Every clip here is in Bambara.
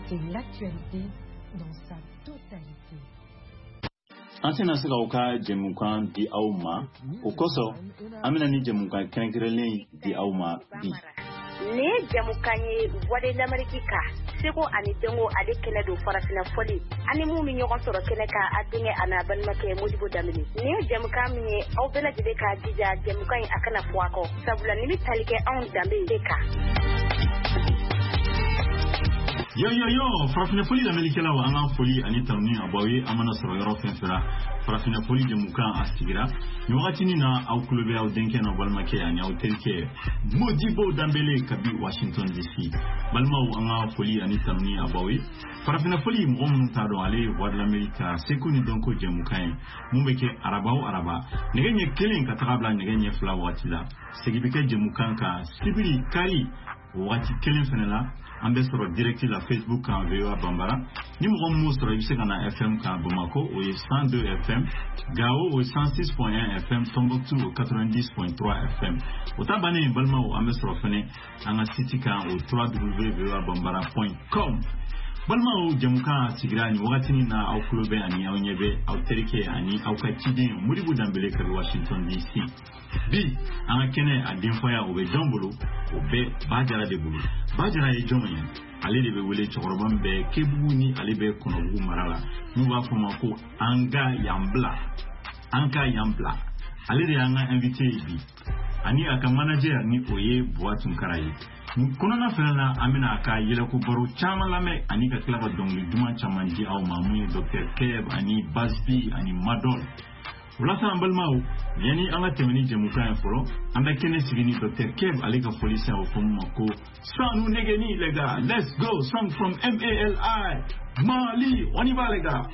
C'est l'actualité dans sa totalité. Antena sega uka jemukan di auma ukoso amina ni jemukan kenkrelen di auma bi ne jamukanye wade l'amerika seko ani dengo ade kene do farafina foli ani mu mi nyogon soro kene ka adinge ana ban make modibo damini ne jamukam ni au bela de ka dija jamukan akana fuako sabula ni talike on dambe deka yo farafina foli l'amerika la anga foli ani tamni abawi amana soro yoro fenfera farafina foli jemukan astigira ni wakati ni na au kulobe au denke na balmake ani au telke modibo dambele kabi Washington DC balma anga foli ani tamni abawi farafina foli mgom tado ale wad l'amerika sekuni donko jemukan mumbeke araba negenye kelen katabla negenye fla watila segibike jemukan ka sibiri kari wati kelen fenela ambesoro direct la Facebook kan VOA Bambara ni mo mo soro ibisegana FM kan Bamako o 102 FM Gao o 106.1 FM Tombouctou o 90.3 FM o tabane balma o ambesoro fene anga site kan o www.bambara.com balma o jamuka sigrani wakati na au clube ani au nyebe au terike ani au kachide muribu dambele ka Washington DC bi anga kene adinfaya o be dombolo o be bajara de bulu bajara e jomen ale de be wele chorobam be kebu ni ale be konobu marala nu ba foma ko anka yambla ale de anga invité bi ani aka manager ni oye boatun karaye kono na fena amina aka yele ko baro chama lame ani ka klaba dongli duma chamanji au mamu Dr. Keb ani Basbi ani Madol Ulasa ambalmau yani anga temeni jemuka foro anda kene sigini Dr. Keb alika polisi au fomako sanu negeni lega let's go song from MALI Mali oniba lega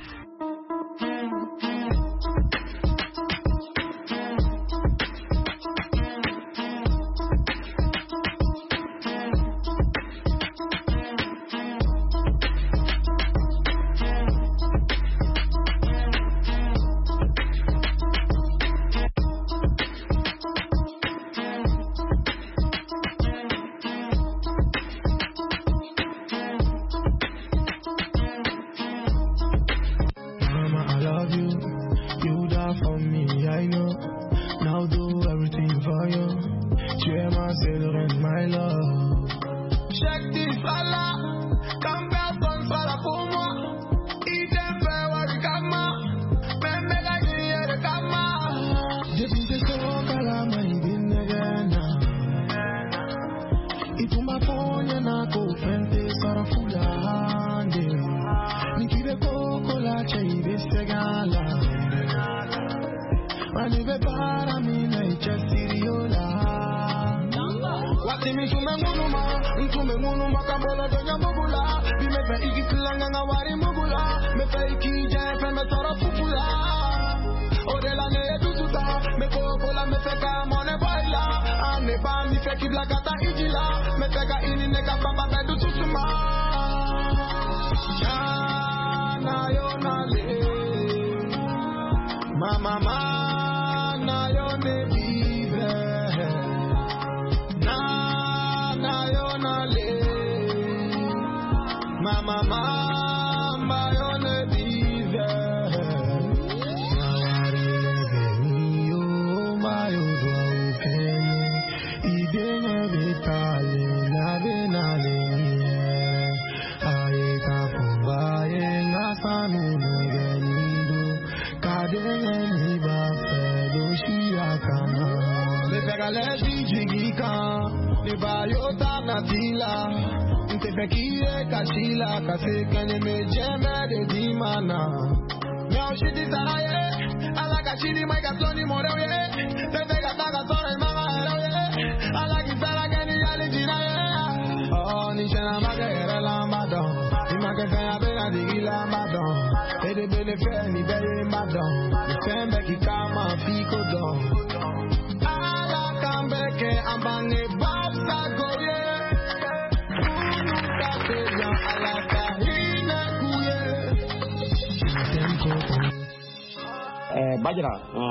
Bajra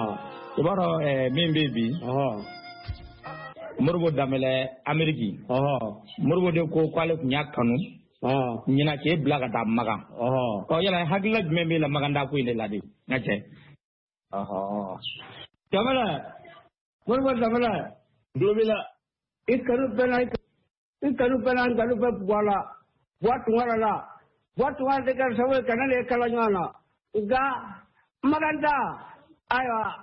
ibaro min baby Murbo damele Ameriki Murbo de ko kwale kunya kanu Nyina ke blaga da maga. Ko yala hagla membe la maganda ko inde ladi. Ngache. Kamala. Bolwa kamala. Globela. Ikaru penan karu pe wala. Buat wala la. Buat wala dekar sawe kanale kalanyana. Ga maganda. Ayo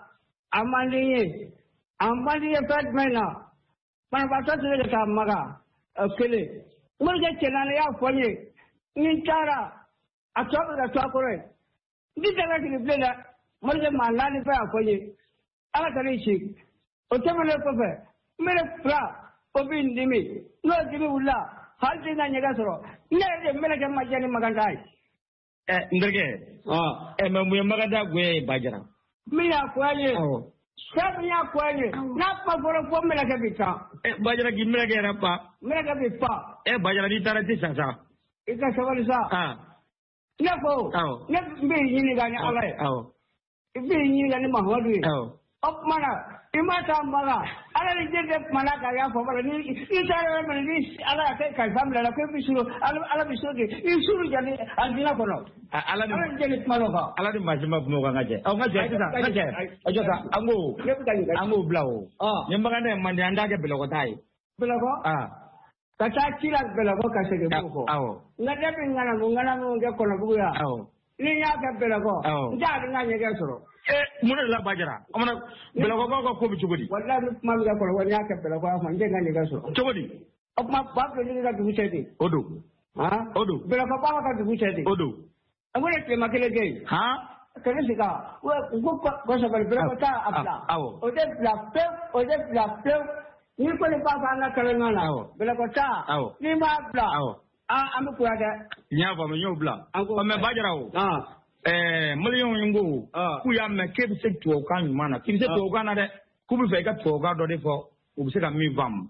amandi fat mena. Mana basa sile ka maga. Kele. Murga chelana ya fonye. Ni cara. Atwa da twa kore. Ndi daga kile blela. Murga malani pa fonye. Ala tani shi. Otemele kofe. Mere fra. Obin dimi. No dimi ulla. Hal dina nyaga soro. Nere mele ke majani magandai. Ndrege. Muye maganda gwe bajara. Miya kwenye. Sabi ya kwenye. Napa foro kwa mele ke bita. Bajara ki mele ke rapa. Mele ke bita. Bajara di tarati sasa. Ika sabali sa. Nako. Mbe yini gani alay. Mbe yini gani mahwadu. Mana. Imata mala. Ala ni jende malaka ya fobala ni itara ni ala kai famla la ko bisuru ala bisuru ke isuru jani andina kono. Ala ni jende maloka. Ala ni majima mo ngaje. Ngaje. Ajoka ango blawo. Nyambagane mande andage beloko tai. Beloko? Kata kila beloko kasege boko. Ngade ngana mo nge kono buya. Ni ya ka beloko. Nda nganye ke soro. Muna la bajara amana belako ko bi chugodi wallahi mam ga ko woni aka belako ma nge ngani ga so chugodi opma babbe ni ga du chedi odo belako ba ka du chedi odo amune ke makele ge kene sika ko so bel belako ta apla ode bla pe ni ko le pa fa na kala ngana belako ta ni ma bla am ko ada nya ba me yo bla o me bajara o million yingo ku ya me ke bi se to kan mana ki se to kan na de ku bi fe ka to ga do de fo u bi se ka mi vam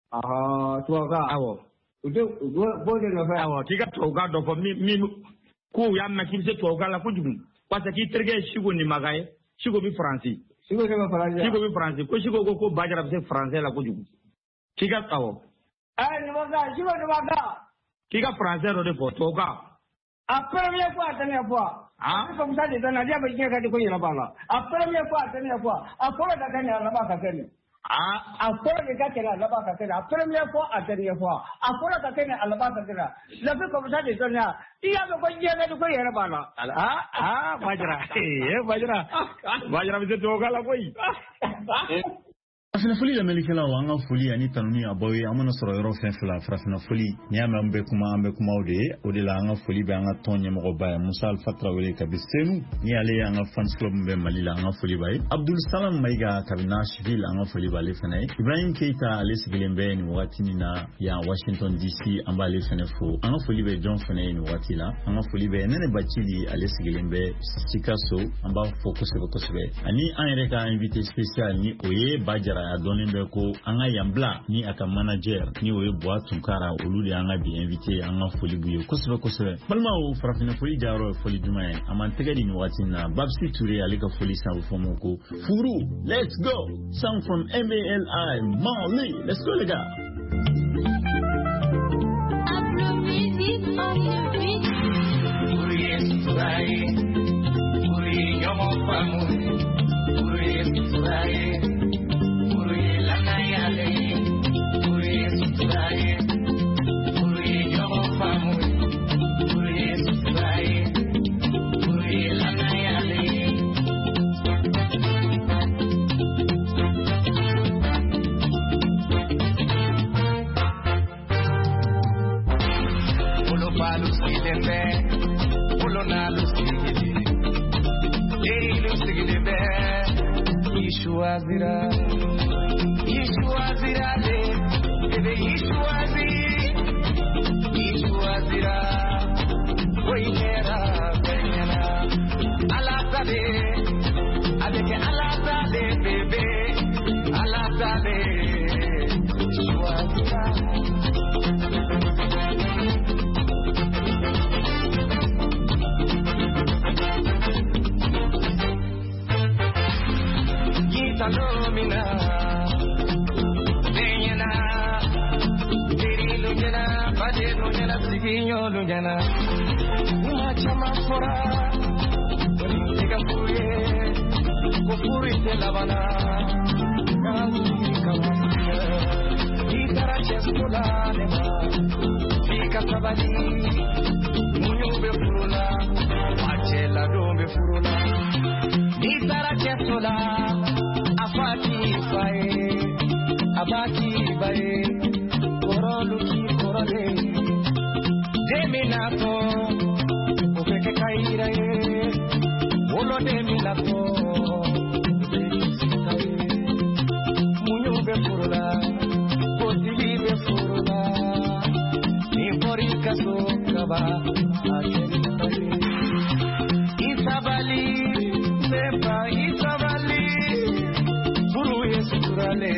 to ga awo u de bo de no fa awo ki ka to ga do fo mi ku ya me ki se to ga la ku jugu parce que terge shigo ni magaye shigo bi français shigo bi français ko shigo ko bajara bi se français la ku jugu ki ka awo ni waga shigo ni waga ki ka français do de fo to ga a première fois dernière fois comme ça de na dia ba kinga ka ko yela bala a première fois dernière fois a ko da kan ya ba ka kene a ko da ka kene la ba ka kene a première fois a dernière fois a ko da ka kene la ba ka kene la fi comme ça de na iya ba ko yela ko yela bala bajara bi to ga la koy Farafina foli la melikela wa anga foli ani tanuni abawe amana soro yoro fenfela farafina foli nyama mbe kuma ode la anga foli be anga tonye mo ba Musa Al Fatra wele kabisenu ni ale anga fans club mbe malila anga foli bae Abdul Salam Maiga kabina Nashville anga foli bale fenai Ibrahim Keita ale sigilembe ni watini na ya Washington DC amba ale fenefo anga foli be John fenai ni watila anga foli be nene bachili ale sigilembe Chicago amba focus be ani anreka invité spécial ni oye bajara a donné ko anga yambla ni aka manager ni oye boa tunkara oludi anga bi invité anga foli buye kosebe balma o farafina foli jaro foli jumae amantega ni watina Babsi Touré alika foli sa fomoko furu let's go song from MALI Mali let's go les gars uma chama fora Ega fuye Kufuri te lavana Kazi kawasiya Itara chestola nema Fika sabali Munyube furula Achela dombe furula Itara chestola Afati fae Abaki bae Korolu ki korole Deminato Ubeke kaira ye Olo deminato Ubeke kaira Munyube furula Kotili be furula Nipori kaso kaba Acheli kaira Isabali Sepa Isabali Furu yesurale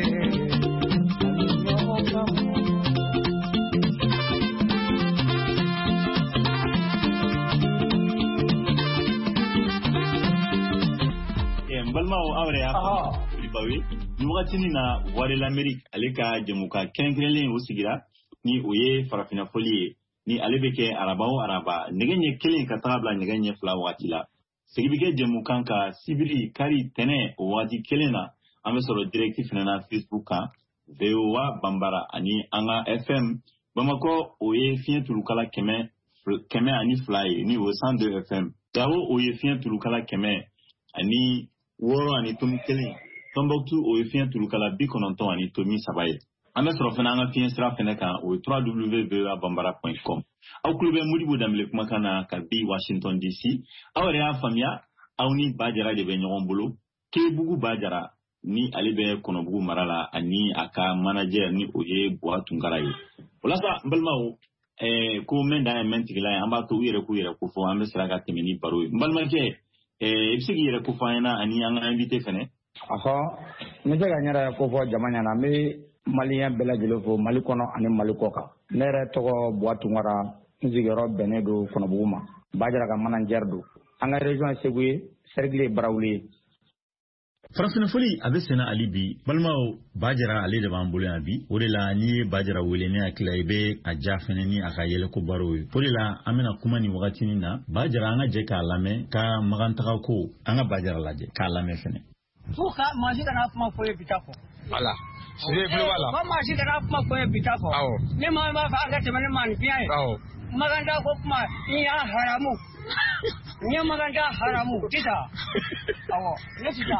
balmao awre ya libawi nugatini na wale l'Amérique aleka jemuka kenkrelen usigira ni oye farafina folie ni alebeke arabao araba negenye kelen katabla negenye fla watila segibige jemukanka sibiri kari tene wadi kelena amesoro directif na Facebook ka VOA Bambara ani anga FM Bamako oye fien tulukala keme ani fly ni au 102 FM dawo oye fien tulukala keme ani woro ani tomi kelen Tombouctou oye fien tulukala bikononton ani tomi sabaye amesoro fena anga fien stra fena ka o www.bambara.com au klube Modibo Dambélé kuma kana ka bi Washington DC awre ya famia awni bajara de be nyogon bolo ke bugu bajara ni alibe konobugu marala ani aka manager ni oye boa tungaraye olasa mbalmawo ko menda mentigila amba to yere ku fo ambe sraga temini baro mbalmake ibsigi yere ku faina ani anga invité fene aha mje ga nyara ko fo jamanya na me malien bela jelo fo malikono ani malikoka nere togo boa tungara nzigero benedo konobugu ma bajara ga manager do anga region segui sergle brawli farafina foli abesena alibi balmao bajara ale de bambule abi odela ni bajara welene akila ibe ajafene ni akayele ko baro podela amena kuma ni wakati ni na bajara anga je ka lame ka magantaka ko anga bajara laje ka lame fene fuka maji kana kuma foye bitako ala sire bulu wala ba maji kana kuma foye bitako awo ne ma ba fa anga temane man biaye awo maganda ko kuma ni ya haramu ni maganda haramu kita awo ne kita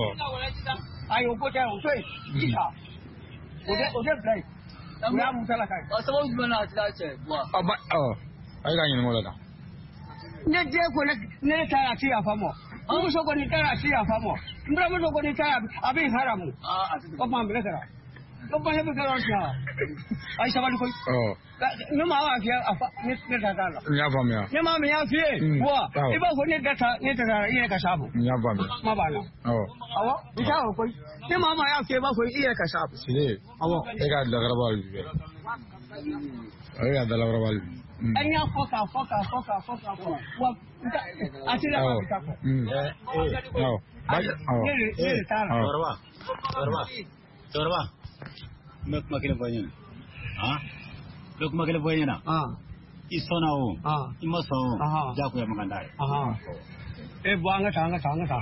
ayo ko ta o sai kita ode play ya mu tala kai o sabu bana ta ce bua aba ai ga yin mola da ne je ko ne ta ya ci afa mo mu so ko ni ta ya ci afa mo mbra mu so ko ni ta abin haramu ko ma mbele kara ko ba hebe kara ta ai sabali ko ne ma wa fi afa ne ta ta la ya fa me ne ma me ya fi bua iba ko ne ta ne ka sabu ya fa me ma ba la awo ita ko ne ma ya fi ba ko iya ka sabu sire awo e ga da garabal be ai ga da garabal anya foka wa atira ba ta ko ne ta la Torba mek makile boyen lok makile boyen isona o imaso jaku ya maganda buanga ta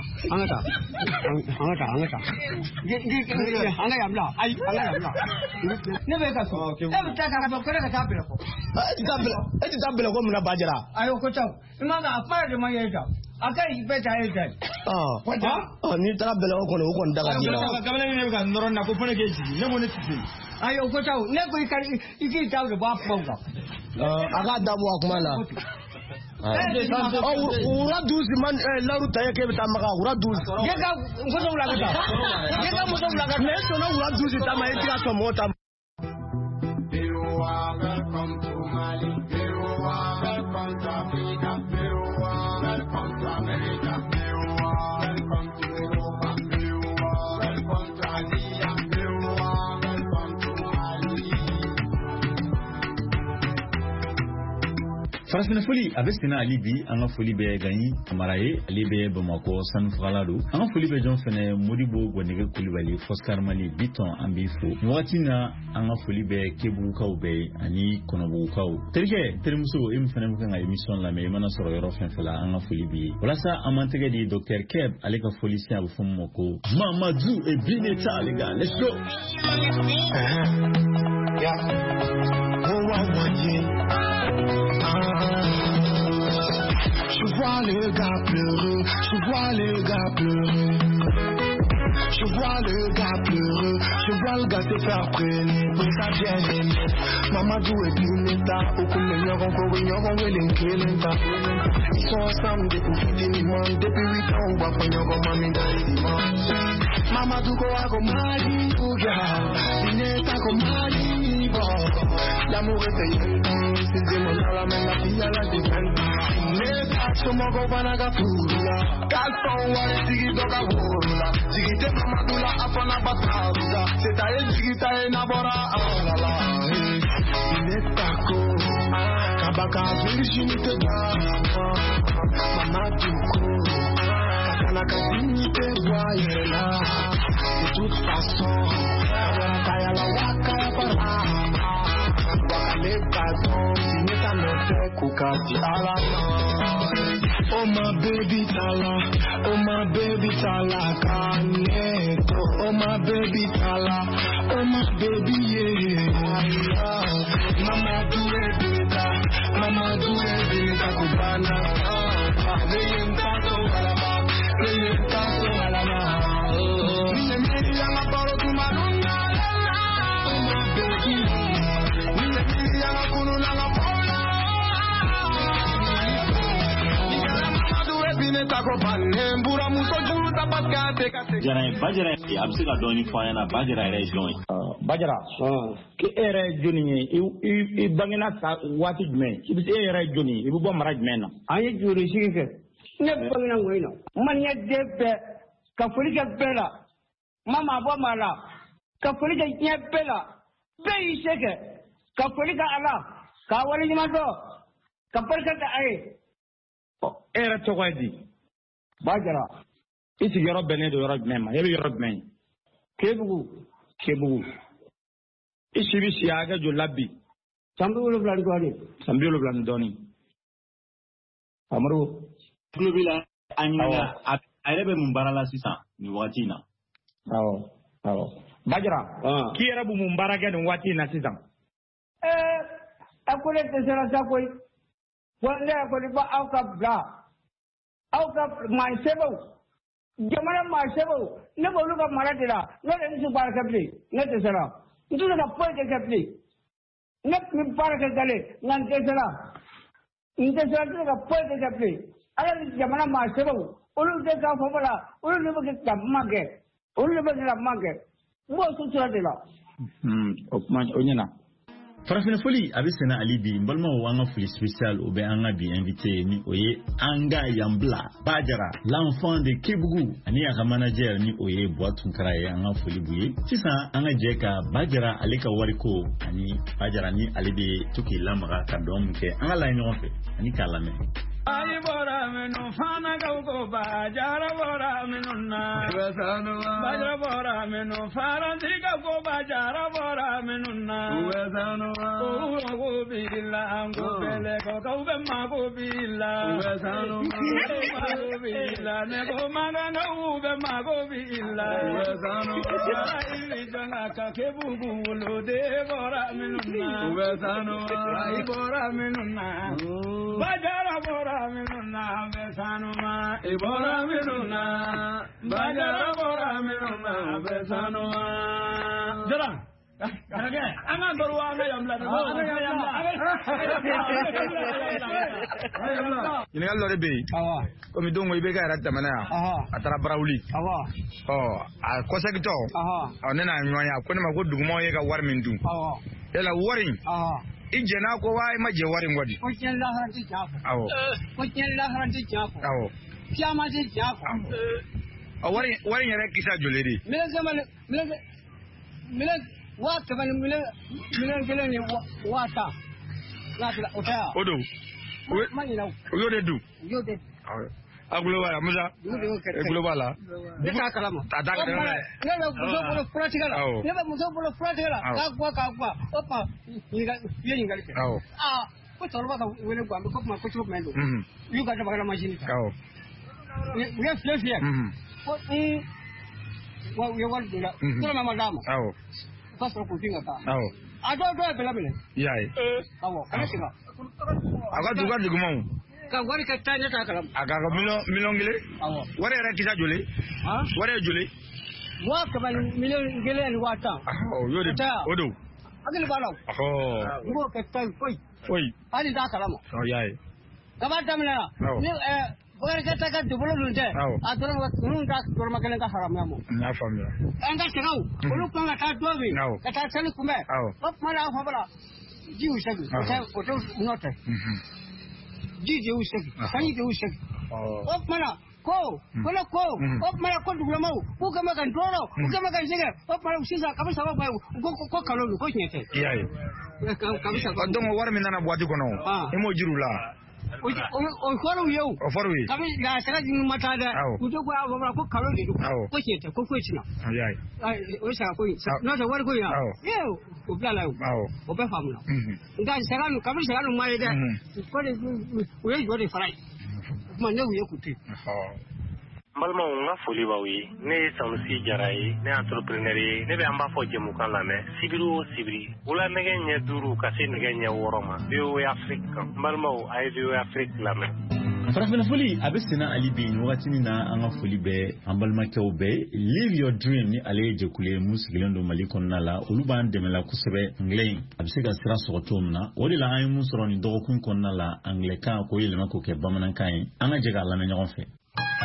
anga yamla ai anga yamla ne be ka so ta ka ba kore ka tabira ko tabila ko muna bajara ayo ko taw imanga afara de mayeta akai be ta yeta ni tabila ko ko ndaga jira kabala ne ka noron na ko fone ke ji ne mo ne tsi ayo ko taw ne ko iki taw de ba ponga aga dabu akumana ura duzi man laru taye ke bitamaga ura duzi yega ngozo ulagata yega ngozo ulagata ne so na ura duzi tama etira to mota welcome to Mali welcome to Africa welcome to America welcome to Europa welcome to Asia welcome to Mali farafina foli a bɛ senna ali bi an ka foli bɛ Gagny Camara ye ale bɛ Bamakɔ sanufagala don an ka foli bɛ jɔn fɛnɛ Modibo Gɔnɛgɛ Kulibali Foscar Mali Biton an b'i fo nin wagati na an ka foli bɛ Kebugukaw bɛɛ ani Kɔnɔbugukaw terikɛ terimuso e min fɛnɛ bɛ kan ka émission lamɛn i mana sɔrɔ yɔrɔ fɛn fɛn la an ka foli b'i ye walasa an man tɛgɛ di Dr Keb ale ka foli si a bɛ fɔ min ma ko Mamadou et Bineta les gars let's go Je vois le gars pleurer, je vois le gars pleurer. Je vois le gars pleurer, je vois le gars se faire traîner pour sa bien-aimée. Mamadou et Bineta, au coup de l'ignorant, ils sont ensemble depuis finiment, depuis 8 ans, on va prendre mamie dans les dimanches. Mamadou go mali, Bineta go mali, l'amour est payé, c'est des mots à la main, la fille à la défense. Somo go banaga fula, kalpon wale tigi doga wola, tigi te mamadula afana bataruga, setaye tigi taye nabora alala. Binetako, kabaka virginité dama, mamaduko, kanaka dignité voyela. De toute façon, kaya la waka parama, wakale badon, bineta me kukati alama. Oh my baby tala, oh my baby tala, kaneto. Oh my baby tala, oh my baby yeah. Mama do it, Bineta kubana. Leyenta so alama. Mine miri yanga paro tumarunga. Oh my baby, mine miri yanga kununa nga pola. Bajara a bɛ se ka dɔɔni fɔ an ɲɛna Bajara yɛrɛ ye jɔn ye Bajara ke e yɛrɛ ye jɔnni ye i bangena waati jumɛn i bɛ e yɛrɛ ye jɔnni ye i bɛ bɔ mara jumɛn na an ye joli sigi kɛ ne bangena ŋɔyi na maniya den bɛɛ ka foli kɛ bɛɛ la ma maa bɔ maa la ka foli kɛ diɲɛ bɛɛ la bɛɛ y'i se kɛ ka foli kɛ a la k'a waleɲuman dɔn ka barika kɛ a ye e yɛrɛ tɔgɔ ye di Bajara i sigiyɔrɔ bɛnnen don yɔrɔ jumɛn ma e bɛ yɔrɔ jumɛn ye Kebugu i si bɛ si hakɛ joli la bi san 70 ni dɔɔnin san 70 ni dɔɔnin Amadu tulo b'i la a ɲininka a yɛrɛ bɛ mun baara la sisan nin wagati in na awɔ Bajara k'i yɛrɛ bɛ mun baara kɛ nin waati in na sisan a ko ne dɛsɛra sa koyi wa ne yɛrɛ kɔni ba aw ka bila aw ka mansɛbɛw jamana mansɛbɛw ne b'olu ka mara de la ne de bɛ se baara kɛ bilen ne dɛsɛra n tɛ se ka foyi de kɛ bilen ne tun bɛ baara kɛ gale nka n dɛsɛra n tɛ se ka foyi de kɛ bilen ala ni jamana mansɛbɛw olu tɛ k'a fɔ la olu de bɛ kɛ ka kuma kɛ olu de bɛ kɛ ka kuma kɛ n b'o sutura de la. O kuma o ɲɛna. Farafina foli a bɛ senna ali bi n balimaw an ka foli spécial o bɛ an ka bi invité ni o ye an ka Yanbila Bajara l'enfant de Kebugu ani a ka manager ni o ye Buwa Tunkara ye an ka foli b'u ye sisan an ka jɛ ka Bajara ale ka wariko ani Bajara ni ale bɛ to k'i lamaga ka dɔn min kɛ an ka lajɛ ɲɔgɔn fɛ ani k'a lamɛn. Ayi bora menu fana go Bajara bora menu na Bajara bora menu faransi go Bajara bora menu na go bila go bele go be ma go bila go bila ne go manga no be ma go bila ili janga ka Kebugu lo de bora menu na ayi bora menu na Bajara bora minuna besanuma ibora minuna Bajara bora minuna besanuma jara kage ana dorwa na yamla ina yallo rebe komi dongo ibe ga rata mana ya atara barawuli a kosegito nena nyonya ko ne ma ko dugumo ye ga war min du yala warin ijena ko wai maje warin wadi ko ken la haranti jafu ko ken la haranti jafu kiyama ti jafu warin yare kisa jolede mele wa taban mele gele ni wata la otaya odo Yo de do. Yo de. Agulobala Musa. Agulobala. Deka kalama. Tata kalama. Nela muso bolo practical. Nela muso bolo practical. Kakwa. Opa. Yinga leke. Ko torba ka wele kwa ko ma ko chop mendo. You got the machine. We have flesh. What we want to do. No madam. First of all, think about. I don't do it, beloved. Yeah. I got to go to Gumon. What is a tiny tackle? I got a million. What are Julie? What are Julie? Walk about million gillian water. Oh, you're the Odo. I will follow. Oh, walk at time. Wait. I did that. Oh, yeah. Come on, Tamina. Where get I got to volunteer? I don't know what room that's for Magalanga Haramamo. Not from you. And that's now. Look on at that dwelling. No. That I tell you, come back. What my Alphabet? Jewish, not a Jewish. I need to what manner? Go. What my account to Ramo? Who come back and draw? Who come back and sing it? What my sister comes out by Go Cockalo, yeah. Don't know what I mean about you know. Emojula. Follow you. Follow you. I mean, I said, you must have to go over a colony. Push it, a question. I wish I could. Not a word going out. You, Obafam. That's Saran, Kamis, my dad. Where is what if I? My no, you could take. Malma nga foli bawi ne sanusi jarai ne entrepreneur ne be amba fo jemu kan la me sibiri wala nege nya duru kasi nege nya woroma biyo Afrika malma o ay biyo Afrika la me farafina foli abesina ali bin watini na anga foli be ambalma kewbe live your dream ni aleje kule musigilendo malikon nala uluban demela kusebe anglais abisega sira sotomna wodi la ay musroni dokun kon nala anglais ka ko yele mako ke bamanan kai anga jega la me nyon fe.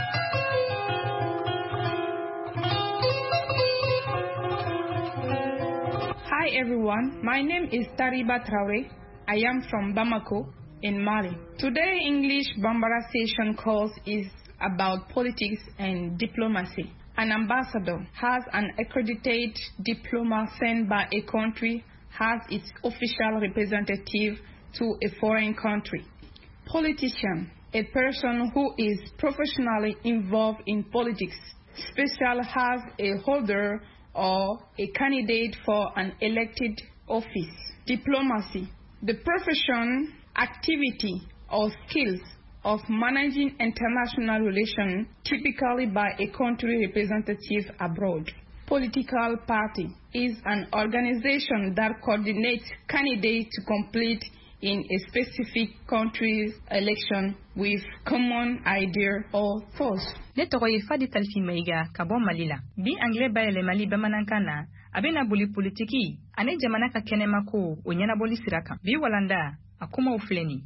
Hi everyone, my name is Tariba Traore. I am from Bamako in Mali. Today English Bambara session course is about politics and diplomacy. An ambassador has an accredited diploma sent by a country has its official representative to a foreign country. Politician, a person who is professionally involved in politics. Special has a holder or a candidate for an elected office. Diplomacy, the profession, activity, or skills of managing international relations, typically by a country representative abroad. Political party is an organization that coordinates candidates to complete in a specific country's election with common idea or force. Ne toye fadi talfi maiga kabo malila bi anglais bayele mali bamanankana abena boli politiki ane jamana ka kenema ko onyana boli siraka bi walanda akuma ufleni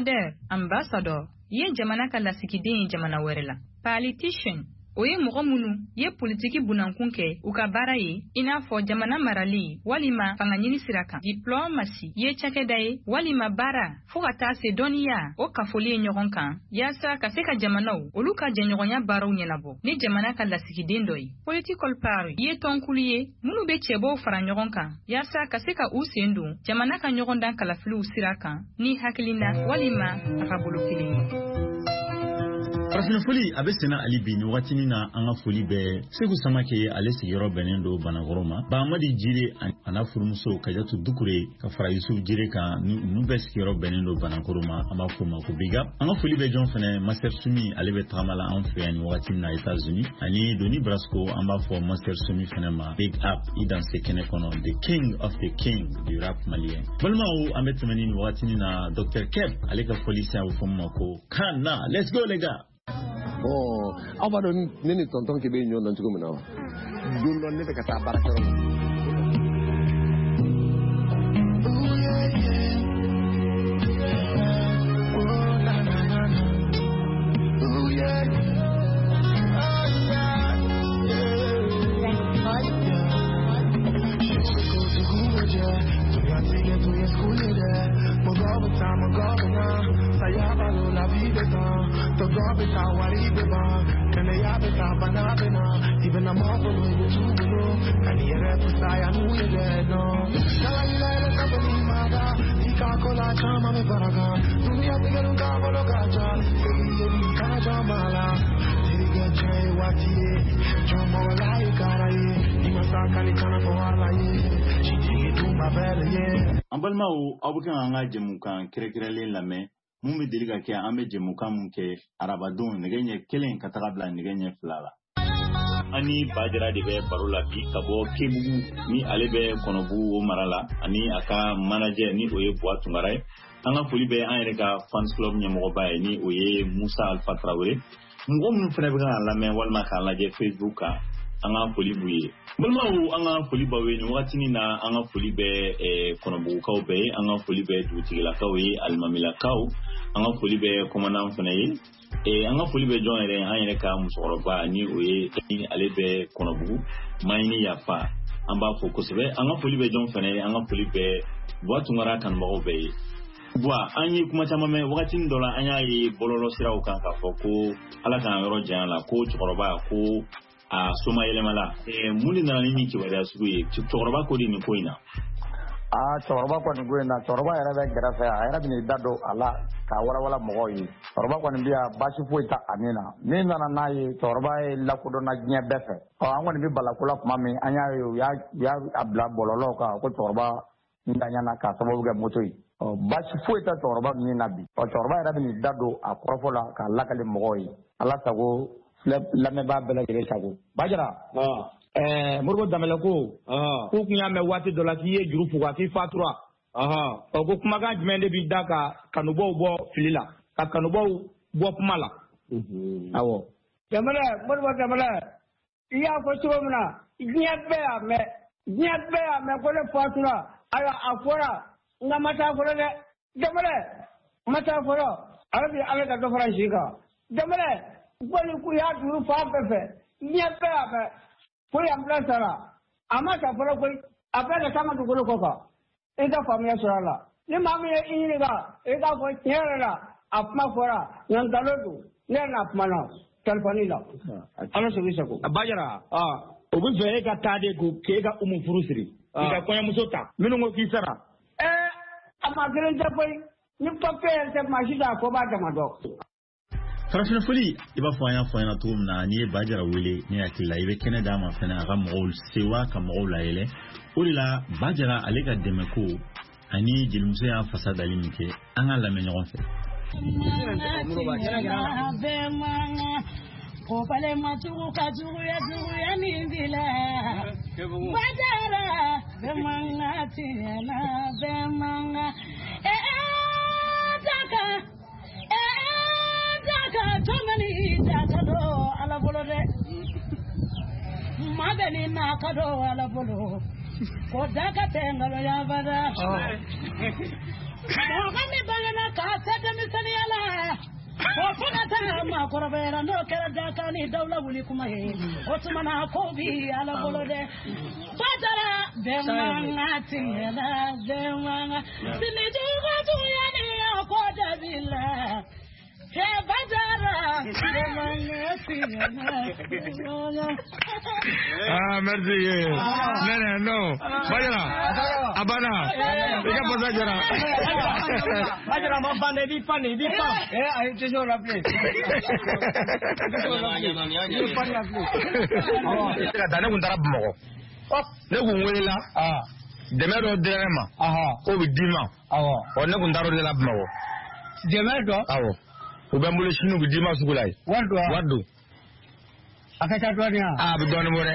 ambassador ye jamana ka lasikide jamana werela politician oye mugomunu ye politiki bunankunke ukabara ye inafo jamana marali walima fanganyini siraka diplomacy ye chakedaye walima bara fugata se doniya o kafoli nyogonka yasa kaseka jamanao oluka jenyogonya baro nyenabo ni jamana ka lasikidendoi political party ye tonkuliye munu be chebo faranyogonka yasa kaseka usendu jamana ka nyogondan kala flu siraka ni hakilina walima akabulu kilingo. Farafina foli abesena ali bin watini na anga foli be segu samake ale sigiro benendo banagoroma ba amadi jire ana furumuso kajatu dukure ka fara Yusuf jire ka nu be sigiro benendo banagoroma ama fuma ko biga anga foli be jon fene master sumi ale be tamala enfen watini na États-Unis ani Doni Brasco amba fo master sumi fene ma big up idan se kene kono the king of the king du rap malien balma o ametmani watini na Dr. Kep ale ka foli sa fuma ko kana let's go les gars. Oh, abado nini tonton ke be nyon nan tuko mena. Dun non ne be ka ta barakero. Even I'm all the way to you, and you're at the side, I know you're dead, no. Now I let it happen, my God. Coca-Cola, chama me para acá. Dunia te quiero un cavalo cacha. Baby, kana chamala. Dirige che wati. Chama wala ikara ye. Ni masaka ni kana poala ye. Chiji tumba bele ye. Ambalma o abukan anga jemukan krekrele lame. Mumbi diliga ke ambe jemukan munke arabadon negenye kelen katakabla negenye flala. Ani bajara de be barola bi kabo kebugu ni alebe konobu marala ani aka manager ni oye boatu ngarai anga foli be an reka fans club nyamo bae ni oye Musa Alpha Traoré ngom fene be kan la men walma kan la je Facebook anga foli buye bulma anga foli bawe ni wati ni na anga foli be konobu kaw be anga foli be dutigila kawe almamila kaw anga foli be commandant fene anga foli be John ere an yere ka musoroba ni oye alebe konobu mayni yafa amba fokosebe anga foli be John fene anga foli be boatu ngara kan bago be bwa anyi kuma chama me wakati ndola anya yi bololo sira ukanka foko ala kan yoro jana ko chokoroba ko a soma yele mala muli na nini kiwada suye chokoroba ko ni koina chokoroba ko ni goina chokoroba era be garafa era bi ni dado ala ka wala mogo yi chokoroba ko ni biya bashi foita amina ni nana nayi chokoroba e lakudo na nya befe an woni bi balakula kuma mi anya ya abla bololo ka ko chokoroba ndanya na ka sababu ga moto yi bashi foita chokoroba ni nabi chokoroba era bi ni dado akorofola ka lakale mogo yi ala tago lame ba bela gere sago bajara murgo damela ko kunya me wati dola ki ye juru fuga ki fatura ko kuma ga jmende bi daka kanubo bo filila ka kanubo bo kumala awo jamala murgo jamala iya ko chomna nyabbe ame ko le fatura aya afora nga mata fora le jamala mata fora arabi ale ka do fora shika jamala kwani ku ya duru fa pefe nyabbe ame ko ya mlasara amata fora ko apela kama dugolo koka ida famia surala ni mami iniga ida ko nyerala apma fora ngandalodu nena apmana telfonila ala sogisa ko bajara ogun fe ka tade ko ke ga furusiri ida ko musota minu ngo kisara ama gelen japoy ni papel te majida ko ba jamado farafina foli iba foya tumna ni bajara wele ni akila ibe Canada ma fana aga mol sewa ka mola ele ulila bajara alega demeko ani jilumse ya fasada limike anga la menyon fe ko pale matu ka ya nindila bajara bemanga tina bemanga daka tomani daka do ala bolo de magani na ka do ala bolo ko daka tengalo ya bada ko kami bangana ka sada misani ala ko fata ma ko rabera no kera daka ni dawla wuli kuma he o tumana ko bi ala bolo de badara demanga tingela demanga sinidi ko ya ni ko dabila merci. No. Bajara. Abana. Ika pasa jara. Bajara mafane di pani. Ayo toujours la place. Dane kuntara bumoko. Ne kunwela. Demero derema. Ko bi dima. O ne kuntaro de la bumoko. Demero? Awo. Ubambule shinu bidima sukulai. Wadu. Akata dunia. Bidoni more.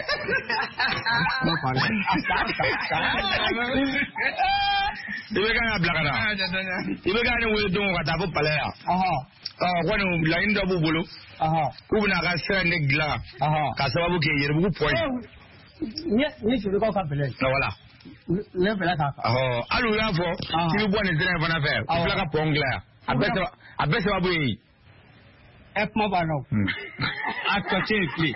Ibe kan ablakada. Ibe kan we don kata bo palaya. Kwani la inda bu bolo. Kubuna ka sende gla. Ka sababu ke yerbu point. Ni churu ko ka pele. Wala. Le pele ka. Alu ya fo. Ki bo ni dren fana fe. Blaka pongla. Abese wabu yi. Ekmo bano. Atkoche pli.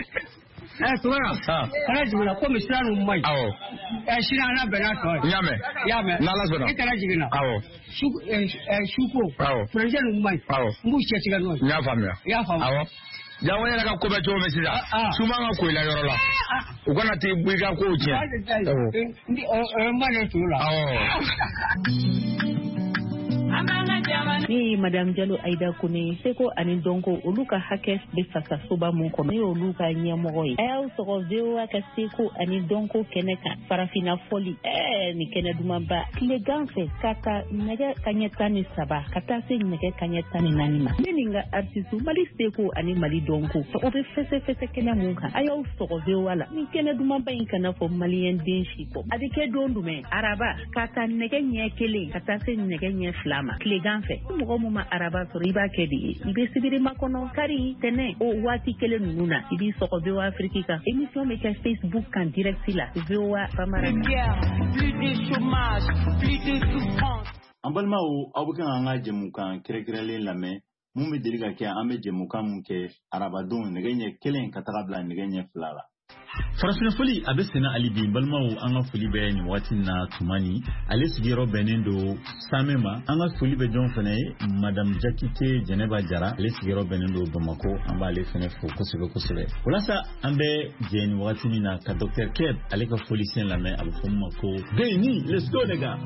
Tuwa. Kana jibina ko misranu mai. Shina na bena to. Yame. Nala zona. Kana jibina. Shuko. Awo. President mai. Awo. Mbu chechiga no. Ya famia. Ya famia. jawo yɛrɛ ka ko bɛ cogo min sisan suma ka ko i la yɔrɔ la u kana t'i bɔ i ka kow tiɲɛ. Ma ne t'u la. Ni Madame Jallo Aïda Kone seko ani donko olu ka hakɛ bɛ fasa soba mun kɔnɔ ni olu ka ɲɛmɔgɔ ye a y'aw sɔgɔ VOA ka seko ani donko kɛnɛ kan farafina fɔli ni kɛnɛ dumanba tilegan fɛ ka ta nɛgɛ kaɲɛ 13 ka taa se nɛgɛ kaɲɛ 14 ma ne ni n ka artiste Mali seko ani Mali donko o bɛ fɛsɛfɛsɛ kɛnɛ mun kan a y'aw sɔgɔ VOA la ni kɛnɛ dumanba in kana fɔ maliyɛn den si kɔ a bɛ kɛ don jumɛn araba ka ta nɛgɛ ɲɛ 1 ka taa se nɛgɛ ɲɛ 2 ma tilegan fɛ mɔgɔ mun ma araba sɔrɔ i b'a kɛ de ye i bɛ sibiri makɔnɔ kari tɛnɛ o waati kelen ninnu na i b'i sɔgɔ VOA Afrique kan émission bɛ kɛ Facebook kan direct la VOA Bambara an balimaw aw bɛ kan an ka jɛmukan kɛrɛnkɛrɛnlen lamɛn mun bɛ deli ka kɛ an bɛ jɛmukan mun kɛ arabadenw nɛgɛ ɲɛ 1 ka taga bila nɛgɛ ɲɛ 2 la. Farafina foli a bɛ senna hali bi balimaw an ka foli bɛ nin waati na tumani ale sigiyɔrɔ bɛnnen don Samɛ ma an ka foli bɛ jɔn fana ye Madame Jakite Jɛnɛba Jara ale sigiyɔrɔ bɛnnen don Bamako an b'ale fana fo kosɛbɛ kosɛbɛ walasa an bɛ jɛ nin waati min na ka Dr Keb ale ka foli sen lamɛn a bɛ fɔ ma ko Beni let's go nigga.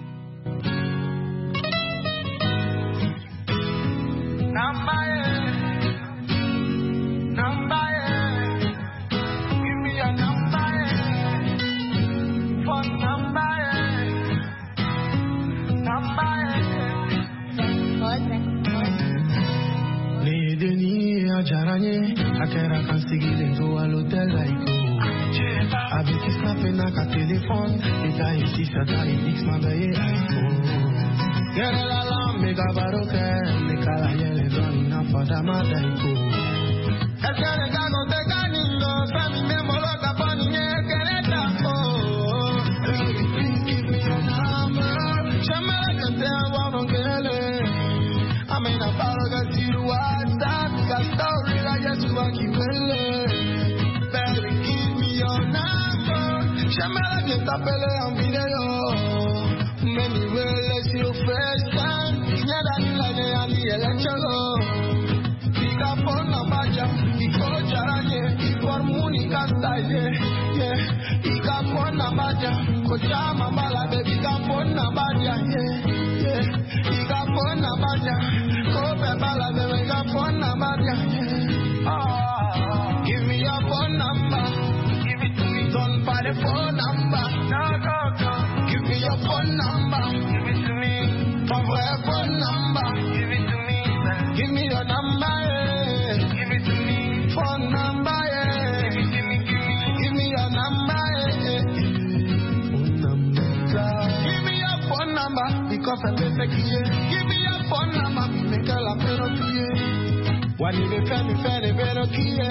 Jaranye, akera kan sigile to l'hôtel laiko. Avec snappé na ka téléphone, et ta ici ça ta X ma baye iPhone. Yere la lambe ka baroke, me kala yele doni na fada ma daiko. Ekere ka go te kaningo, fami me molo ka pani ekere tako. Please give me your number. Shamara ka te wano gele. Amena baroga tiruwa. Story like you want you better give me your number. Shamala get up and video. Many will let you first time. Yeah, that's like the election. Pick up on the budget. Pick up Jaranye. For Monica style. Yeah. Pick up on the budget. Kochama Mala, baby. Pick up on the budget. Yeah. Pick up on the budget. Kobe Bala, baby. Pick up on the budget. Give me your phone number. Give it to me. Don't buy the phone number. No. Give me your phone number. Give it to me. Don't buy a phone number. Give it to me. Give me your number. Yeah. Give it to me. Phone number. Yeah. Give it to me. Give me your number. Yeah. Phone number. Give me your phone number because I'm the key. Give me your phone number. Make a la perotie. What if you feel me better key?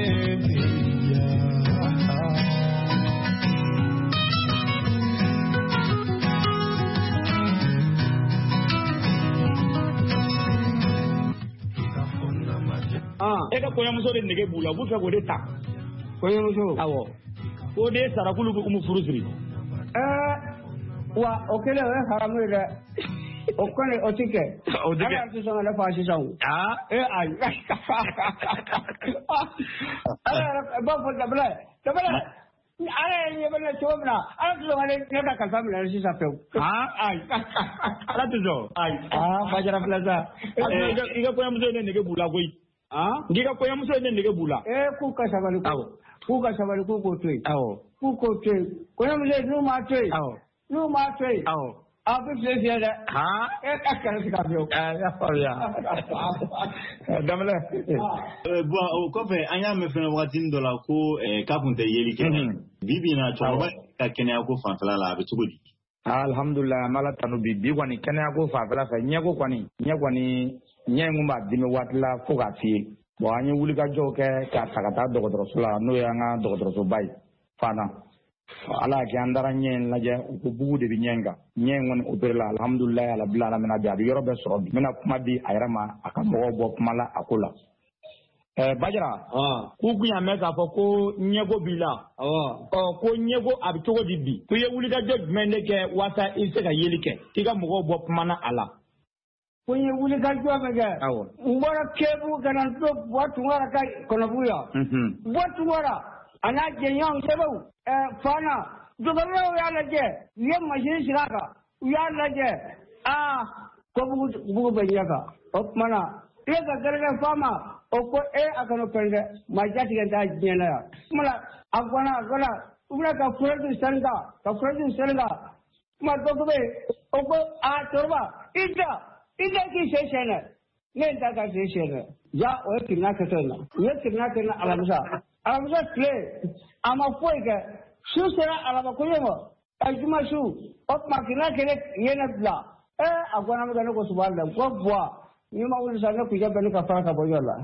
Eka koyamuso de nege bula bu fe ko de ta koyamuso awo ko de sarakulu ko mu furusiri wa okele we haramu de okole otike ala tu so ala fa shisha ai ala ba fo dabla ala ni bana chomna ala tu so ala ne ka kasamu la shisha pe ai ala tu so ai bajara plaza iga koyamuso de nege bula koi ndiga koyamuso de nege bula ku ka sabali ko ko toy ku ko toy koyamuso no ma toy Abu Flesia, Damla. Bon, au coffre, anya me fait watin de la co kapunte yeli kene. Bibi na chwa ka kene ko fanfala la be tugudi. Alhamdulillah mala tanu bibi kwani kene ko fanfala fa nyako kwani nyengumba dimi watla ko ga fi. Bo anyi wuli ka joke ka takata dogodroso la no yanga dogodroso bay. Fana. Ala ke andara nyen laje ko bugu de bi nyenga nyen won operla alhamdulillah ala bilala mena bi yoro be soro bi mena kuma bi ayrama aka mo bo kuma la akula bajara ku kunya me ka ko nyego bila ko nyego abi togo di bi ku ye wuli ga jog mende ke wasa ise ka yelike tiga mo bo kuma na ala kun ye wuli ka jɔ min kɛ n bɔra kebu ka na to bɔ tunkara ka kɔnɔbu yan bɔ tunkara a n'a jɛɲɔgɔnw sɛbɛnw fana dɔgɔtɔrɔw y'a lajɛ u ye masini sigi a kan u y'a lajɛ ko bugu bɛ ɲɛ kan o tuma na i ye ka gɛrɛgɛ fa ma o ko a kana fɛn kɛ maa jatigɛ t'a diɲɛ na yan tuma na a gɔnna u bɛna ka furaju sɛni kan kuma dɔ bɛ yen o ko cɛkɔrɔba i da k'i sen sɛnɛ ne ye n ta ka sen sɛnɛ ja o ye kirina kɛtɔ in na u ye kirina kɛ na alamisa tile a ma foyi kɛ su sera alaba koɲɛ ma juma su o tuma kirina kɛlɛ ye ne bila a gɔnna min kɛ ne ko subahana ko buwa n'i ma wuli sa ne kun bɛ ne ka fara ka bɔ yɔrɔ la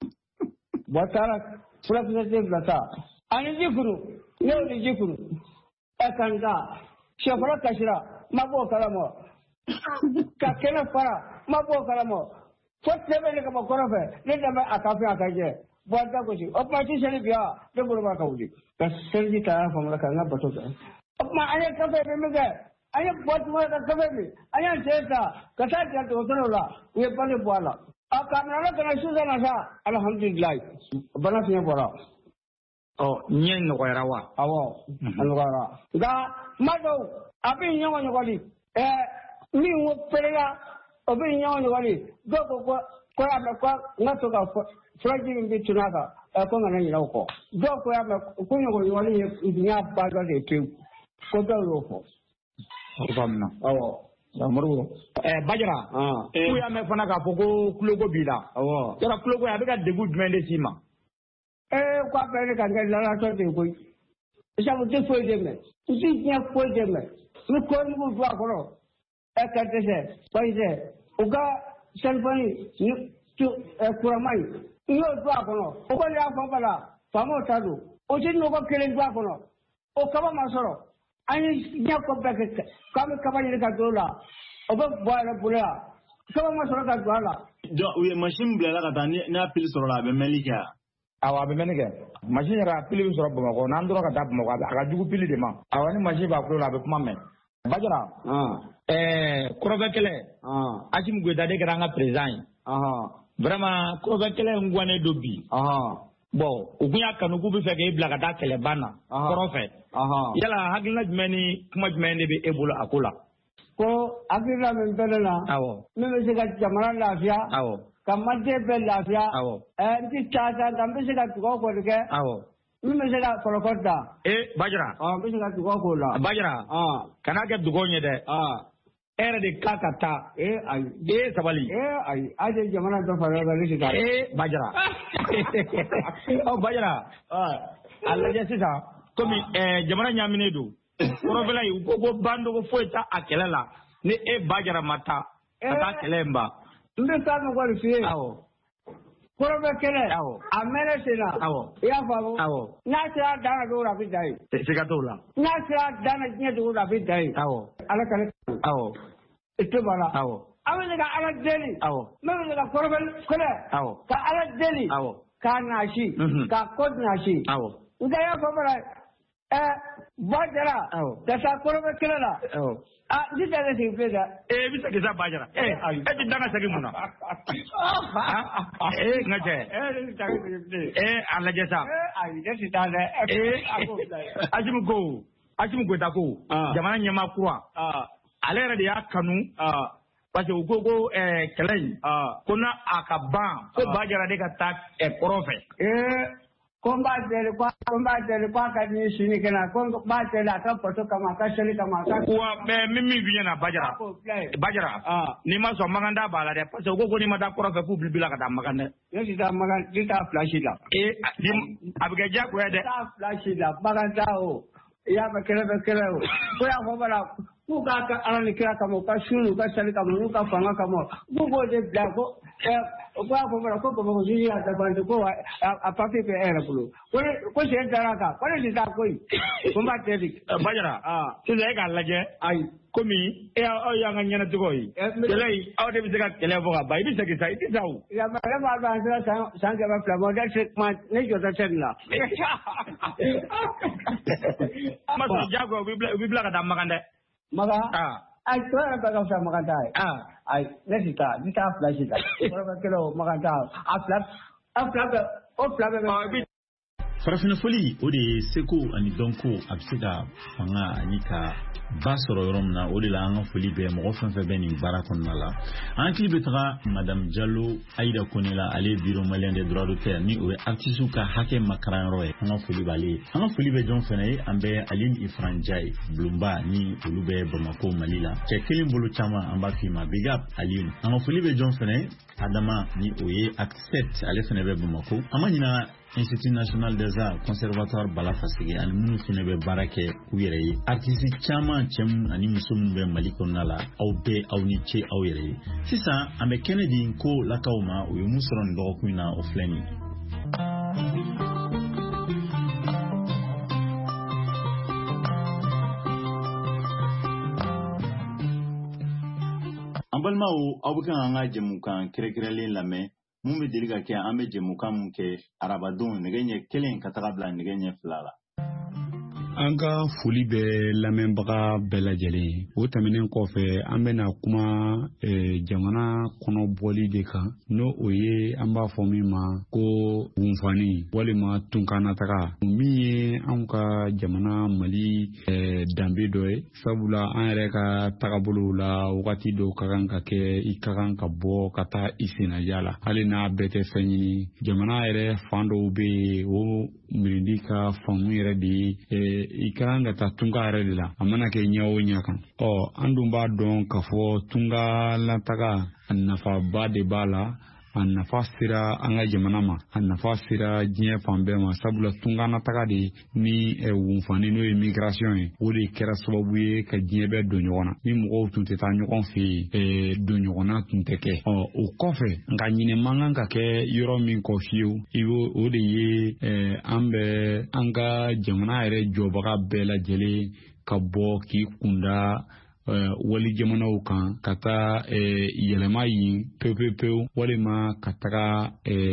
bɔ taara furakisɛ den bila ta ani ji kuru ne y'o ni ji kuru kan ta sɛfara kasira ma b'o kalama ka kɛnɛ fara ma b'o kalama fo tile bɛ ne ka bɔ kɔrɔ fɛ ne dɛmɛ a ka fɛ a ka jɛ bɔ da gosi o tuma ti seli bi yan ne bolo b'a ka wuli ka seliji ta y'a faamu ka n ka bato kɛ o tuma an ye kafe bɛ min kɛ an ye bɔ tuma ka kafe min an y'an sen ta ka taa jɛ dɔgɔtɔrɔw la u ye bali bɔ a la ka minɛ ka na sisan na sa alihamudulilayi bana fiɲɛ bɔra. Ɲɛ nɔgɔyara wa? Awɔ, a nɔgɔyara. Nka kuma dɔw a bɛ ɲɔgɔn ɲɔgɔnli min ko perela o bɛ ɲɔgɔn ɲɔgɔnli dɔw ko y'a mɛn ko n ka to ka furaji min bɛ tunu a kan ko n kana ɲinɛ o kɔ dɔw ko y'a mɛn ko ɲɔgɔn ɲɔgɔnli ye dunya ba dɔ de pewu ko dɔw y'o fɔ. O faamuya. Awɔ. Moribo. Bajara. K'u y'a mɛn fana k'a fɔ ko kuloko b'i la. Awɔ. Yɔrɔ kuloko a bɛ ka degun jumɛn de s'i ma? Ko a bɛɛ ne ka kɛ lalatɔ de koyi. Sabu tɛ foyi de mɛn. N ti diɲɛ foyi de mɛn. Ni kɔɔrimugu don a kɔrɔ. Ka dɛsɛ, pɔyisɛ, u ka selifɔni ni kurama in. N y'o don a kɔnɔ. O kɔni y'a fɔ bala faamaw ta don. O ti nɔgɔ kelen don a kɔnɔ. O kaba ma sɔrɔ. An ye diɲɛ ko bɛɛ kɛ k'an bɛ kaba ɲini ka don o la. O bɛ bɔ a yɛrɛ bolo yan. Kaba ma sɔrɔ ka don a la. U ye machine bilala ka taa n'a pili sɔrɔ la a bɛ mɛnli kɛ. Awɔ a bɛ mɛnni kɛ. Machine yɛrɛ a pili bɛ sɔrɔ Bamakɔ n'an tora ka taa Bamakɔ a ka jugu pili de ma. Awɔ ni machine b'a kulo la a bɛ kuma mɛn. Bajara. Kɔrɔbɛ kɛlɛ. Asimu Goyita de kɛra an ka président ye. Vraiment kɔrɔbɛ kɛlɛ in guwanen don bi. Bon u kun y'a kanu k'u bɛ fɛ k'e bila ka taa kɛlɛban na kɔrɔ fɛ. Yala hakilina jumɛn ni kuma jumɛn de bɛ e bolo a ko la? Ko hakilina min bɛ ne la. Awɔ. Min bɛ se ka jamana lafiya. Awɔ. Ka manden bɛɛ lafiya. Awɔ. N ti caasa nka n bɛ se ka dugawu kɔni kɛ. Awɔ. Min bɛ se ka kɔlɔkɔ ta. Bajara. N bɛ se ka dugawu k'o la. Bajara. Kana kɛ dugawu ye dɛ. E yɛrɛ de k'a ka taa. Ayi. Sabali. Ayi. A de jamana dɔ fara yɔrɔ ne si t'a la. Bajara. Bajara. A lajɛ sisan komi jamana ɲaaminen don. Kɔrɔbɛla yi u ko bandogo foyi t'a a kɛlɛ la ni e Bajara ma taa ka taa kɛlɛ in ban. N bɛ taa mɔgɔ de f'i ye. Awɔ. Kɔrɔbɛ kɛlɛ. Awɔ. A mɛnɛ sen na. Awɔ. I y'a faamu. Awɔ. N'a sera dan na don o la a bɛ dan yen. Siga t'o la. N'a sera dan na diɲɛ dogo la a bɛ dan yen. Awɔ. Ala ka ne. Awɔ. I tulo b'a la. Awɔ. An bɛ se ka Ala deli. Awɔ. N bɛ se ka kɔrɔbɛ kɛlɛ. Awɔ. Ka Ala deli. Awɔ. K'a naasi. K'a kɔ naasi. Awɔ. Nka i y'a fɔ fana Bajara. Awɔ. Ka taa kɔrɔbɛ kɛlɛ la. Awɔ. N ti taa ne sigi filen dɛ. I bɛ segin sa Bajara. Ayi. E ti da ka segin mun na? N ka cɛ. Ne ti taa ka segin filen. A lajɛ sa. Ayi ne ti taa dɛ. Asimu Goyita ko jamana ɲɛmaa kura ale yɛrɛ de y'a kanu parce que u ko kɛlɛ in ko n'a a ka ban ko Bajara de ka taa kɔrɔ fɛ. Ko n b'a deli k'a ka di sini kɛnɛ ko n b'a deli a ka bato kama a ka seli kama. Wa min f'i ɲɛna Bajara n'i ma sɔn Maganda b'a la dɛ parce que u ko n'i ma taa kɔrɔ fɛ k'u bila bila ka taa Magan dɛ. Ne ti taa Magan ti taa filasi la. A bɛ kɛ diyagoya dɛ. Taa filasi la Maganda o i y'a mɛn kɛlɛ bɛ kɛlɛ o ko y'a fɔ bala k'u k'a kɛ Ala ni kira kama u ka sun u ka seli kama n'u ka fanga kama k'u k'o de bila ko o ko y'a fɔ bala ko Bamakɔ sini y'a dafanti ko a papier bɛ e yɛrɛ bolo ko sen dara a kan ko ne ti taa koyi ko n b'a deli. Bajara sisan e k'a lajɛ ayi komi aw y'an ka ɲɛnatigɛw ye kɛlɛ in aw de bɛ se ka kɛlɛ fɔ ka ban i bɛ segin sa i tɛ sa o. Ne b'a dɔn an sera san 200 ma ne jɔ tɛ seli la. Ma sɔn diyagoya u bɛ bila ka taa Magan dɛ. Magan ai to ra ba ka sa makanta ai nesita ni ta flash ta ko ba kelo makanta afla farafina foli o de seko ani donko absida fanga ani ka basoro yoromna o de la an foli be mo fon fe ben bara konna la an klibe tra madame Diallo Aïda Konela ale bureau malien des droits d'auteur ni o artisu ka hake makaran roye an foli bale an foli be jon fene ambe Aline Ifran Jai Blumba ni olube Bamako Malila ke kelin bolu chama amba fima big up Aline an foli be jon fene Adama ni oye accept ale fene be Bamako amanyina Institut National des Arts Conservatoire Bala Fasige ani munu fene be barake u yere yi artiste chama chem ani musum be malikonna la aw be aw ni che aw yere yi sisa ambe Kennedy ko la kawma o musron do ko na o fleni ambalma o abukan anga jemukan krekrele lame mumbe diriga ke ambe jemukan ke arabadon negenye kelen katabla negenye flala Anga foli be lamɛnbaga bɛɛ lajɛlen o tɛmɛnen kɔfɛ an bɛna kuma jamana kɔnɔ bɔli de kan n'o o ye an b'a fɔ min ma ko wunfani walima tunkanataga min ye an ka jamana Mali danbe dɔ ye sabula an yɛrɛ ka tagabolo la wagati dɔw ka kan ka kɛ I ka kan ka bɔ ka taa I sennaja la hali n'a bɛɛ tɛ fɛn ɲini jamana yɛrɛ fan dɔw bɛ yen o mirindi ka faamu yɛrɛ de I kan ka taa tunga yɛrɛ de la a mana kɛ ɲɛ o ɲɛ kan an dun b'a dɔn k'a fɔ tunga lataga a nafaba de b'a la a nafa sera an ka jamana ma a nafa sera diɲɛ fan bɛɛ ma sabula tunga nataga de ni wunfani n'o ye migration ye o de kɛra sababu ye ka diɲɛ bɛɛ don ɲɔgɔn na ni mɔgɔw tun tɛ taa ɲɔgɔn fɛ yen don ɲɔgɔnna tun tɛ kɛ o kɔfɛ nka ɲinɛ man kan ka kɛ yɔrɔ min kɔ fiyewu o de ye an bɛ an ka jamana yɛrɛ jɔbaga bɛɛ lajɛlen ka bɔ k'i kunda wali jamanaw kan ka taa yɛlɛma yin pewu walima ka taga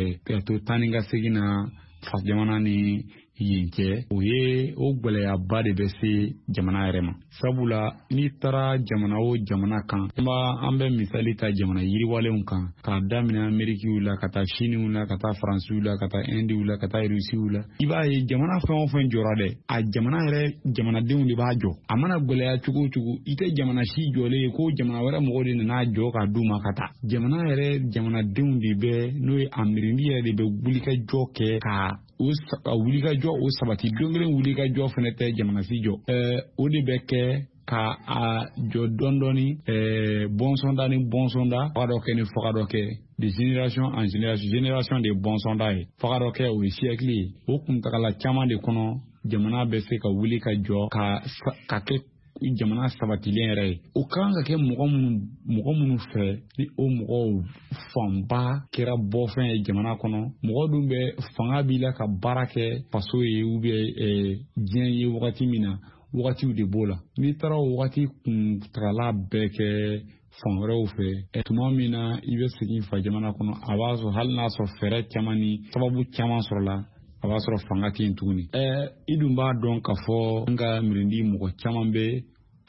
to tani ka segin na fa jamana ni yen cɛ o ye o gwɛlɛyaba de bɛ se jamana yɛrɛ ma sabula n'i taara jamana o jamana kan an bɛ misali ta jamana yiriwalenw kan k'a daminɛ Amerikiw la ka taa Siniw la ka taa Faransiw la ka taa Indiw la ka taa Rusiw la I b'a ye jamana fɛn o fɛn jɔra dɛ a jamana yɛrɛ jamanadenw de b'a jɔ a mana gwɛlɛya cogo o cogo I tɛ jamana si jɔlen ye ko jamana wɛrɛ mɔgɔw de nana jɔ ka d'u ma ka taa jamana yɛrɛ jamanadenw de bɛ n'o ye a mirindi yɛrɛ de bɛ wulikajɔ kɛ ka o wulikajɔ o sabati don kelen wulikajɔ fɛnɛ tɛ jamana si jɔ o de bɛ kɛ ka a jɔ dɔɔni bɔnsɔnda ni bɔnsɔnda faga dɔ kɛ ni faga dɔ kɛ de génération en génération de bɔnsɔnda ye faga dɔ kɛ o ye siècle ye o kuntagala caman de kɔnɔ jamana bɛ se ka wuli ka jɔ ka kɛ jamana sabatilen yɛrɛ ye o kan ka kɛ mɔgɔ minnu fɛ ni o mɔgɔw fanba kɛra bɔfɛn ye jamana kɔnɔ mɔgɔ dun bɛ fanga b'i la ka baara kɛ faso ye ou bien diɲɛ ye wagati min na wagatiw de b'o la n'i taara o wagati kuntagala bɛɛ kɛ fan wɛrɛw fɛ tuma min na I bɛ segin fa jamana kɔnɔ a b'a sɔrɔ hali n'a sɔrɔ fɛɛrɛ caman ni sababu caman sɔrɔla a b'a sɔrɔ fanga tɛ yen tuguni I dun b'a dɔn k'a fɔ an ka mirindi mɔgɔ caman bɛ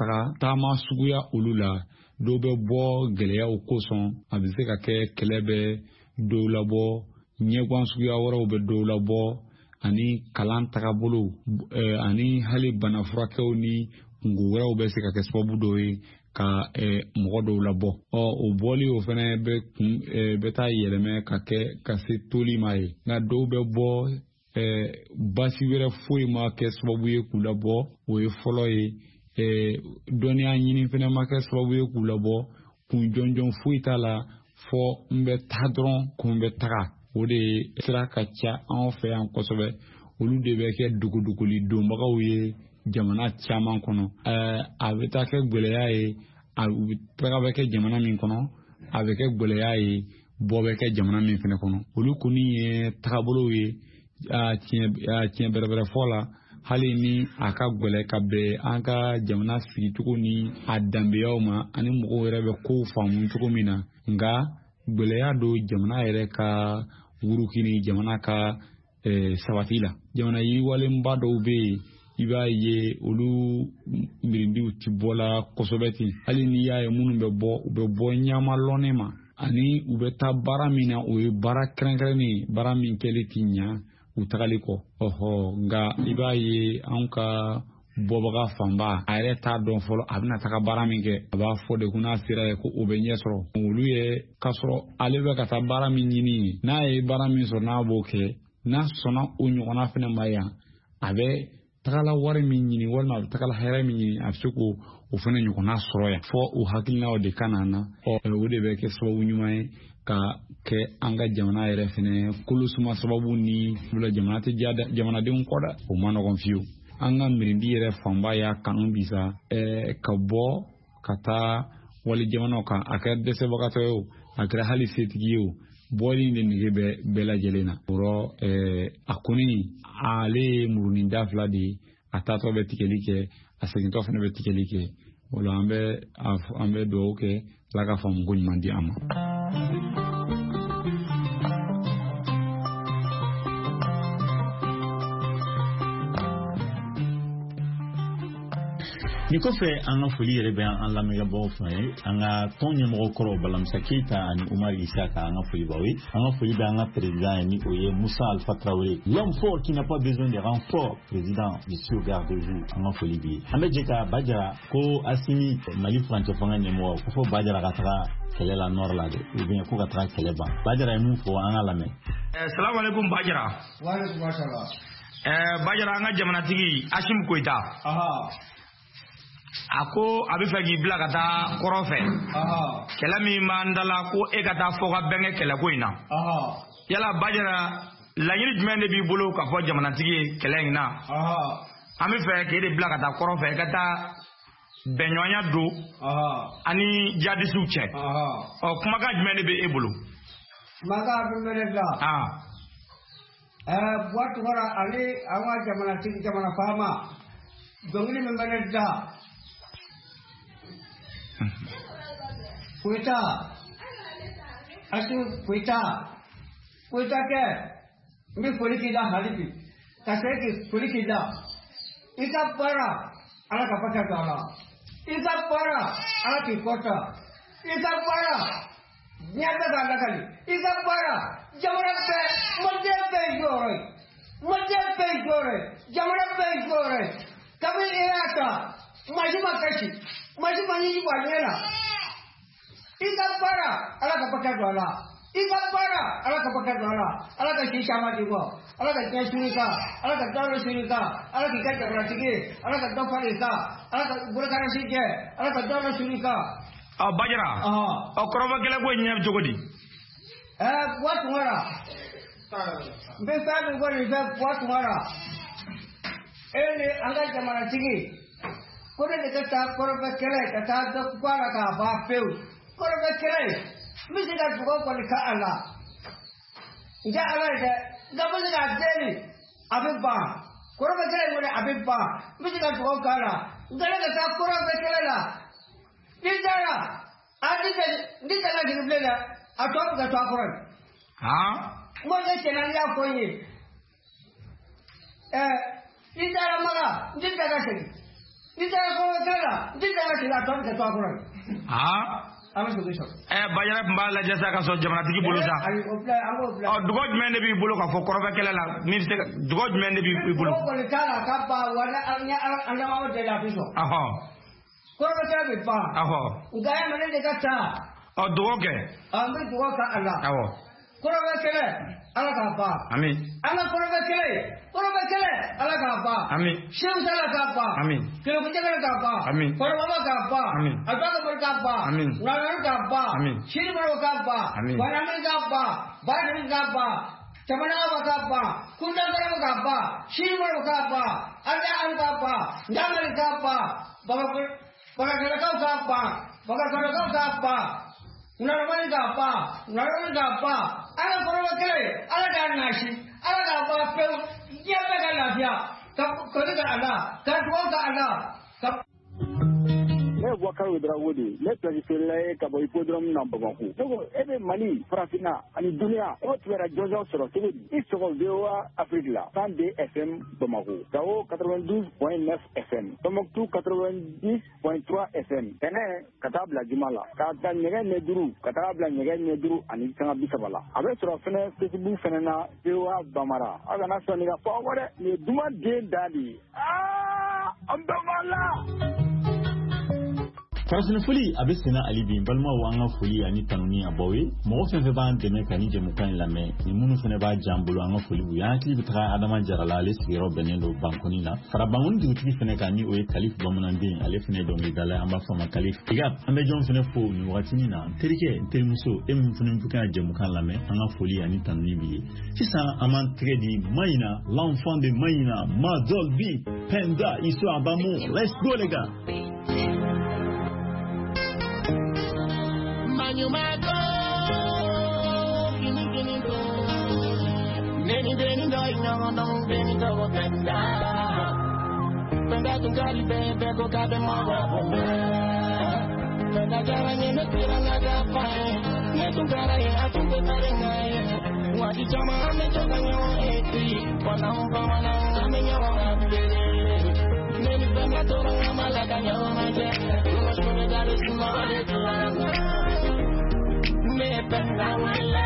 taama suguya olu la dɔw bɛ bɔ gɛlɛyaw kosɔn a bɛ se ka kɛ kɛlɛ bɛ dɔw labɔ ɲɛguwan suguya wɛrɛw bɛ dɔw labɔ ani kalan tagabolo ani hali bana furakɛw ni kungo wɛrɛw bɛ se ka kɛ sababu dɔw ye ka mɔgɔ dɔw labɔ o bɔli o fana bɛ taa yɛlɛmɛ ka se toli ma ye nka dɔw bɛ bɔ basi wɛrɛ foyi ma kɛ sababu ye k'u labɔ o ye fɔlɔ ye dɔnniya ɲini fana ma kɛ sababu ye k'u labɔ kun jɔnjɔn foyi t'a la fɔ n bɛ taa dɔrɔn ko n bɛ taga o de sira ka ca an fɛ yan kosɛbɛ olu de bɛ kɛ duguduguli donbagaw ye jamana caman kɔnɔ a bɛ taa kɛ gwɛlɛya ye a taga bɛ kɛ jamana min kɔnɔ a bɛ kɛ gwɛlɛya ye bɔ bɛ kɛ jamana min fana kɔnɔ olu kɔni ye tagabolow ye tiɲɛ bɛrɛbɛrɛ fɔ la hali ni a ka gwɛlɛ ka bɛn an ka jamana sigicogo ni a danbeyaw ma ani mɔgɔw yɛrɛ bɛ kow faamu cogo min na nka gwɛlɛya don jamana yɛrɛ ka wurukini jamana ka sabati la jamana yiriwalenba dɔw bɛ yen iba ye olu mirindiw ti bɔla kosɛbɛ ten hali ni y'a ye minnu bɛ bɔ ɲamalɔne ma ani u bɛ taa baara min na o ye baara kɛrɛnkɛrɛnnen baara min kɛli ti ɲa u tagali kɔ nka i b'a ye an ka bɔbaga fanba a yɛrɛ t'a dɔn fɔlɔ a bɛna taga baara min kɛ a b'a fɔ de ko n'a sera ye ko o bɛ ɲɛ sɔrɔ olu ye k'a sɔrɔ ale bɛ ka taa baara min ɲini n'a ye baara min sɔrɔ n'a b'o kɛ n'a sɔnna o ɲɔgɔnna fana ma yan a bɛ tagala wari min ɲini walima a bɛ tagala hɛrɛ min ɲini a bɛ se k'o fana ɲɔgɔnna sɔrɔ yan fɔ o hakilinaw de ka na na o de bɛ kɛ sababu ɲuman ye ka kɛ an ka jamana yɛrɛ fana kolosuma sababu ni jamana tɛ diya jamanadenw kɔ dɛ o ma nɔgɔn fiyewu an ka mirindi yɛrɛ fanba y'a kanu bisa ka bɔ ka taa wali jamanaw kan a kɛra dɛsɛbagatɔ ye o a kɛra hali setigi ye o bɔli de nege bɛ bɛɛ lajɛlen na o a kɔni ale ye murunin da fila de ye a taatɔ bɛ tigɛli kɛ a segintɔ fana bɛ tigɛli kɛ o la an bɛ dugawu kɛ Ala ka faamu ko ɲuman di an ma. ni kɔfɛ an ka foli yɛrɛ bɛ an lamɛnbagaw fɛ ye an ka tɔn ɲɛmɔgɔ kɔrɔ Balamisa Keyita ani Umar Isaka an ka foli b'aw ye an ka foli bɛ an ka président ye ni o ye Musa Alpha Traoré l'homme fort qui n'a pas besoin de renfort président ici au garde-vous an ka foli b'i ye an bɛ jɛ ka Bajara ko Asimi Mali furancɛ fanga ɲɛmɔgɔ ko fɔ Bajara ka taga kɛlɛ la nord la de ou bien ko ka taga kɛlɛ ban Bajara ye mun fɔ an ka lamɛn. Assalamu alaikum Bajara. Wa alaikum assalam. Bajara an ka jamanatigi Asim Koita. A ko a bɛ fɛ k'i bila ka taa kɔrɔ fɛ kɛlɛ min b'an dala ko e ka taa fɔ ka bɛnkɛ kɛlɛ ko in na yala Bajara laɲini jumɛn de b'i bolo ka fɔ jamanatigi ye kɛlɛ in na an bɛ fɛ k'e de bila ka taa kɔrɔ fɛ ka taa bɛnɲɔgɔnya don ani jadisiw cɛ kumakan jumɛn de bɛ e bolo. Kumakan bɛ ne bila Buwatu Wara ani an ka jamanatigi jamana faama dɔnkili min bɛ ne da Koita Asu Koita kɛ n bɛ foli k'i da hali bi ka segin k'i foli k'i da i ka baara Ala ka barika don a la i ka baara Ala k'i kɔta i ka baara diɲɛ bɛɛ k'a lakali i ka baara jamana bɛɛ mɔden bɛɛ ye jɔyɔrɔ ye mɔden bɛɛ ye jɔyɔrɔ ye jamana bɛɛ ye jɔyɔrɔ ye kabini e y'a ta maa si ma kasi maa si ma ɲini bɔ a ɲɛ la i ka baara Ala ka barika don a la i ka baara Ala ka barika don a la Ala ka si caman di bɔ Ala ka diɲɛ suni kan Ala ka dawuro suni kan Ala k'i ka jamanatigi ye Ala ka dɔ fari kan Ala ka bolokarasi kɛ Ala ka dawuro suni kan. Bajara kɔrɔfɔ kɛlɛ ko ɲɛ cogo di. Buwatu Wara n bɛ fɛn min fɔ nin fɛ Buwatu Wara e ni an ka jamanatigi ko ne de ka taa kɔrɔfɔ kɛlɛ ka taa dɔ fɔ a la k'a ban pewu kɔrɔfɔ kɛlɛ n bɛ se ka dugawu kɔni k'a la n tɛ Ala ye dɛ nka n bɛ se k'a deli a bɛ ban kɔrɔfɔ kɛlɛ in kɔni a bɛ ban n bɛ se ka dugawu k'a la nka ne ka taa kɔrɔfɔ kɛlɛ la ni taara ni tɛ ka jigin bilen dɛ a tɔ bɛ ka to a kɔrɔ ye. N b'o de cɛnna n y'a fɔ n ye ni taara Maga n tɛ ka segin ni taara kɔrɔfɔ kɛlɛ la n tɛ ka segin a tɔ bɛ ka to a kɔrɔ ye. Bajara tun b'a lajɛ sa ka sɔrɔ jamanatigi bolo sa. Dugawu jumɛn de b'i bolo ka fɔ kɔrɔfɔ kɛlɛ la dugawu jumɛn de b'i bolo. Dugawu kɔni t'a la k'a ban wa an ɲɛmɔgɔw deli a bɛ sɔn. Kɔrɔfɔ kɛlɛ bɛ ban. Nka e ma ne de ka taa. Dugawu kɛ. N bɛ dugawu kɛ a la. Kɔrɔfɔ kɛlɛ Ala k'a ban. Ami. An ka kɔrɔfɔ kɛlɛ Ala k'a ban. Ami. Seku Sala k'a ban. Ami. Kɛlɛkuncɛkɛlɛ k'a ban. Ami. Kɔrɔbaba k'a ban. Ami. Abubakar k'a ban. Ami. Ŋaranu k'a ban. Ami. Sini Maro k'a ban. Ami. Banami k'a ban. Badami k'a ban. Camanaba k'a ban. Kundankaramu k'a ban. Sini Maro k'a ban. Aliya k'a ban. Ndamali k'a ban. Bagakalakaw k'a ban. Bagakalakaw k'a ban. Ŋaramani k'a ban. Ŋaranu k'a ban. Ala kɔrɔfɔ kɛlɛ Ala k'a nasi Ala k'a ban pewu diɲɛ bɛɛ ka lafiya ka kɔni ka Ala ka dugawu ka Ala ka. Ne ne Wakaro Drawodi, ne Périphérie Kabo Hippodrome Nambamaku. Donc, ebe Mali, Farafina, ani Dunia, autre la Jojo sur le ils seront VOA Afrique là, 102 FM Bamako. Gao 92.9 FM. Tombouctou 90.3 FM. Tene Katabla Jumala. Kata Nyega Neduru, Katabla Nyega Neduru, ani Sanga Bisabala. Avec sur la fenêtre, Facebook Fenena, VOA Bamara. Agana Soniga Forward, ni Duma De Dadi. Ah, Ambamala! Farafina foli a bɛ senna ali bi balima wa an ka foli ani tanuni a baw ye mɔgɔ fɛn fɛn b'an dɛmɛ ka ni jɛmukan in lamɛn ni minnu fɛnɛ b'a jan bolo an ka foli u y'an hakili bɛ taga Adama Jarala ale sigiyɔrɔ bɛnnen don Bankɔni la fara Bankɔni dugutigi fɛnɛ kan ni o ye Kalif Bamananden ale fɛnɛ dɔnkilidala an b'a fɔ a ma Kalif Tigab an bɛ jɔn fɛnɛ fo nin wagatinin na terikɛ n terimuso e min fɛnɛ bɛ ka jɛmukan lamɛn an ka foli ani tanuni b'i ye sisan an b'an tɛgɛ di Mayina l'enfant de Mayina Madolbi Penda Iso Abamu let's go les gars. You might go, you go. Neni deni doi no, deni go penda. Penda tu gali bebe go kabe mawa penda jara ni tira na gafa. Ne tu gara ye atu go tarenga ye. Wadi chama me choka nyo eti. Wana umpa wana ame nyawa abele. Neni penda tora ngamala kanyawa maje. Kuma shone gale simale tuaranga. Me penda wala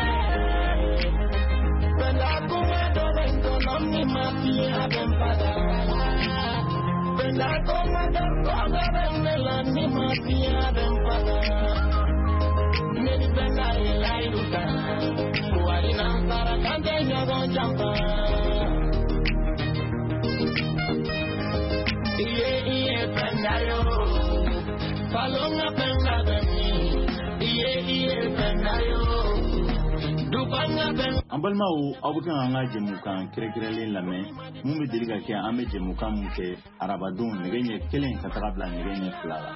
penda kuma do vengo no mi mafia bempada penda kuma do vengo mi mafia bempada me penda ilai duka wali na para kande nyago jampa iye penda yo palonga penda bemi an balimaw aw bɛ kan an ka jɛmukan kɛrɛnkɛrɛnlen lamɛn mun bɛ deli ka kɛ an bɛ jɛmukan mun kɛ arabadenw nɛgɛ ɲɛ 1 ka taga bila nɛgɛ ɲɛ 2 la.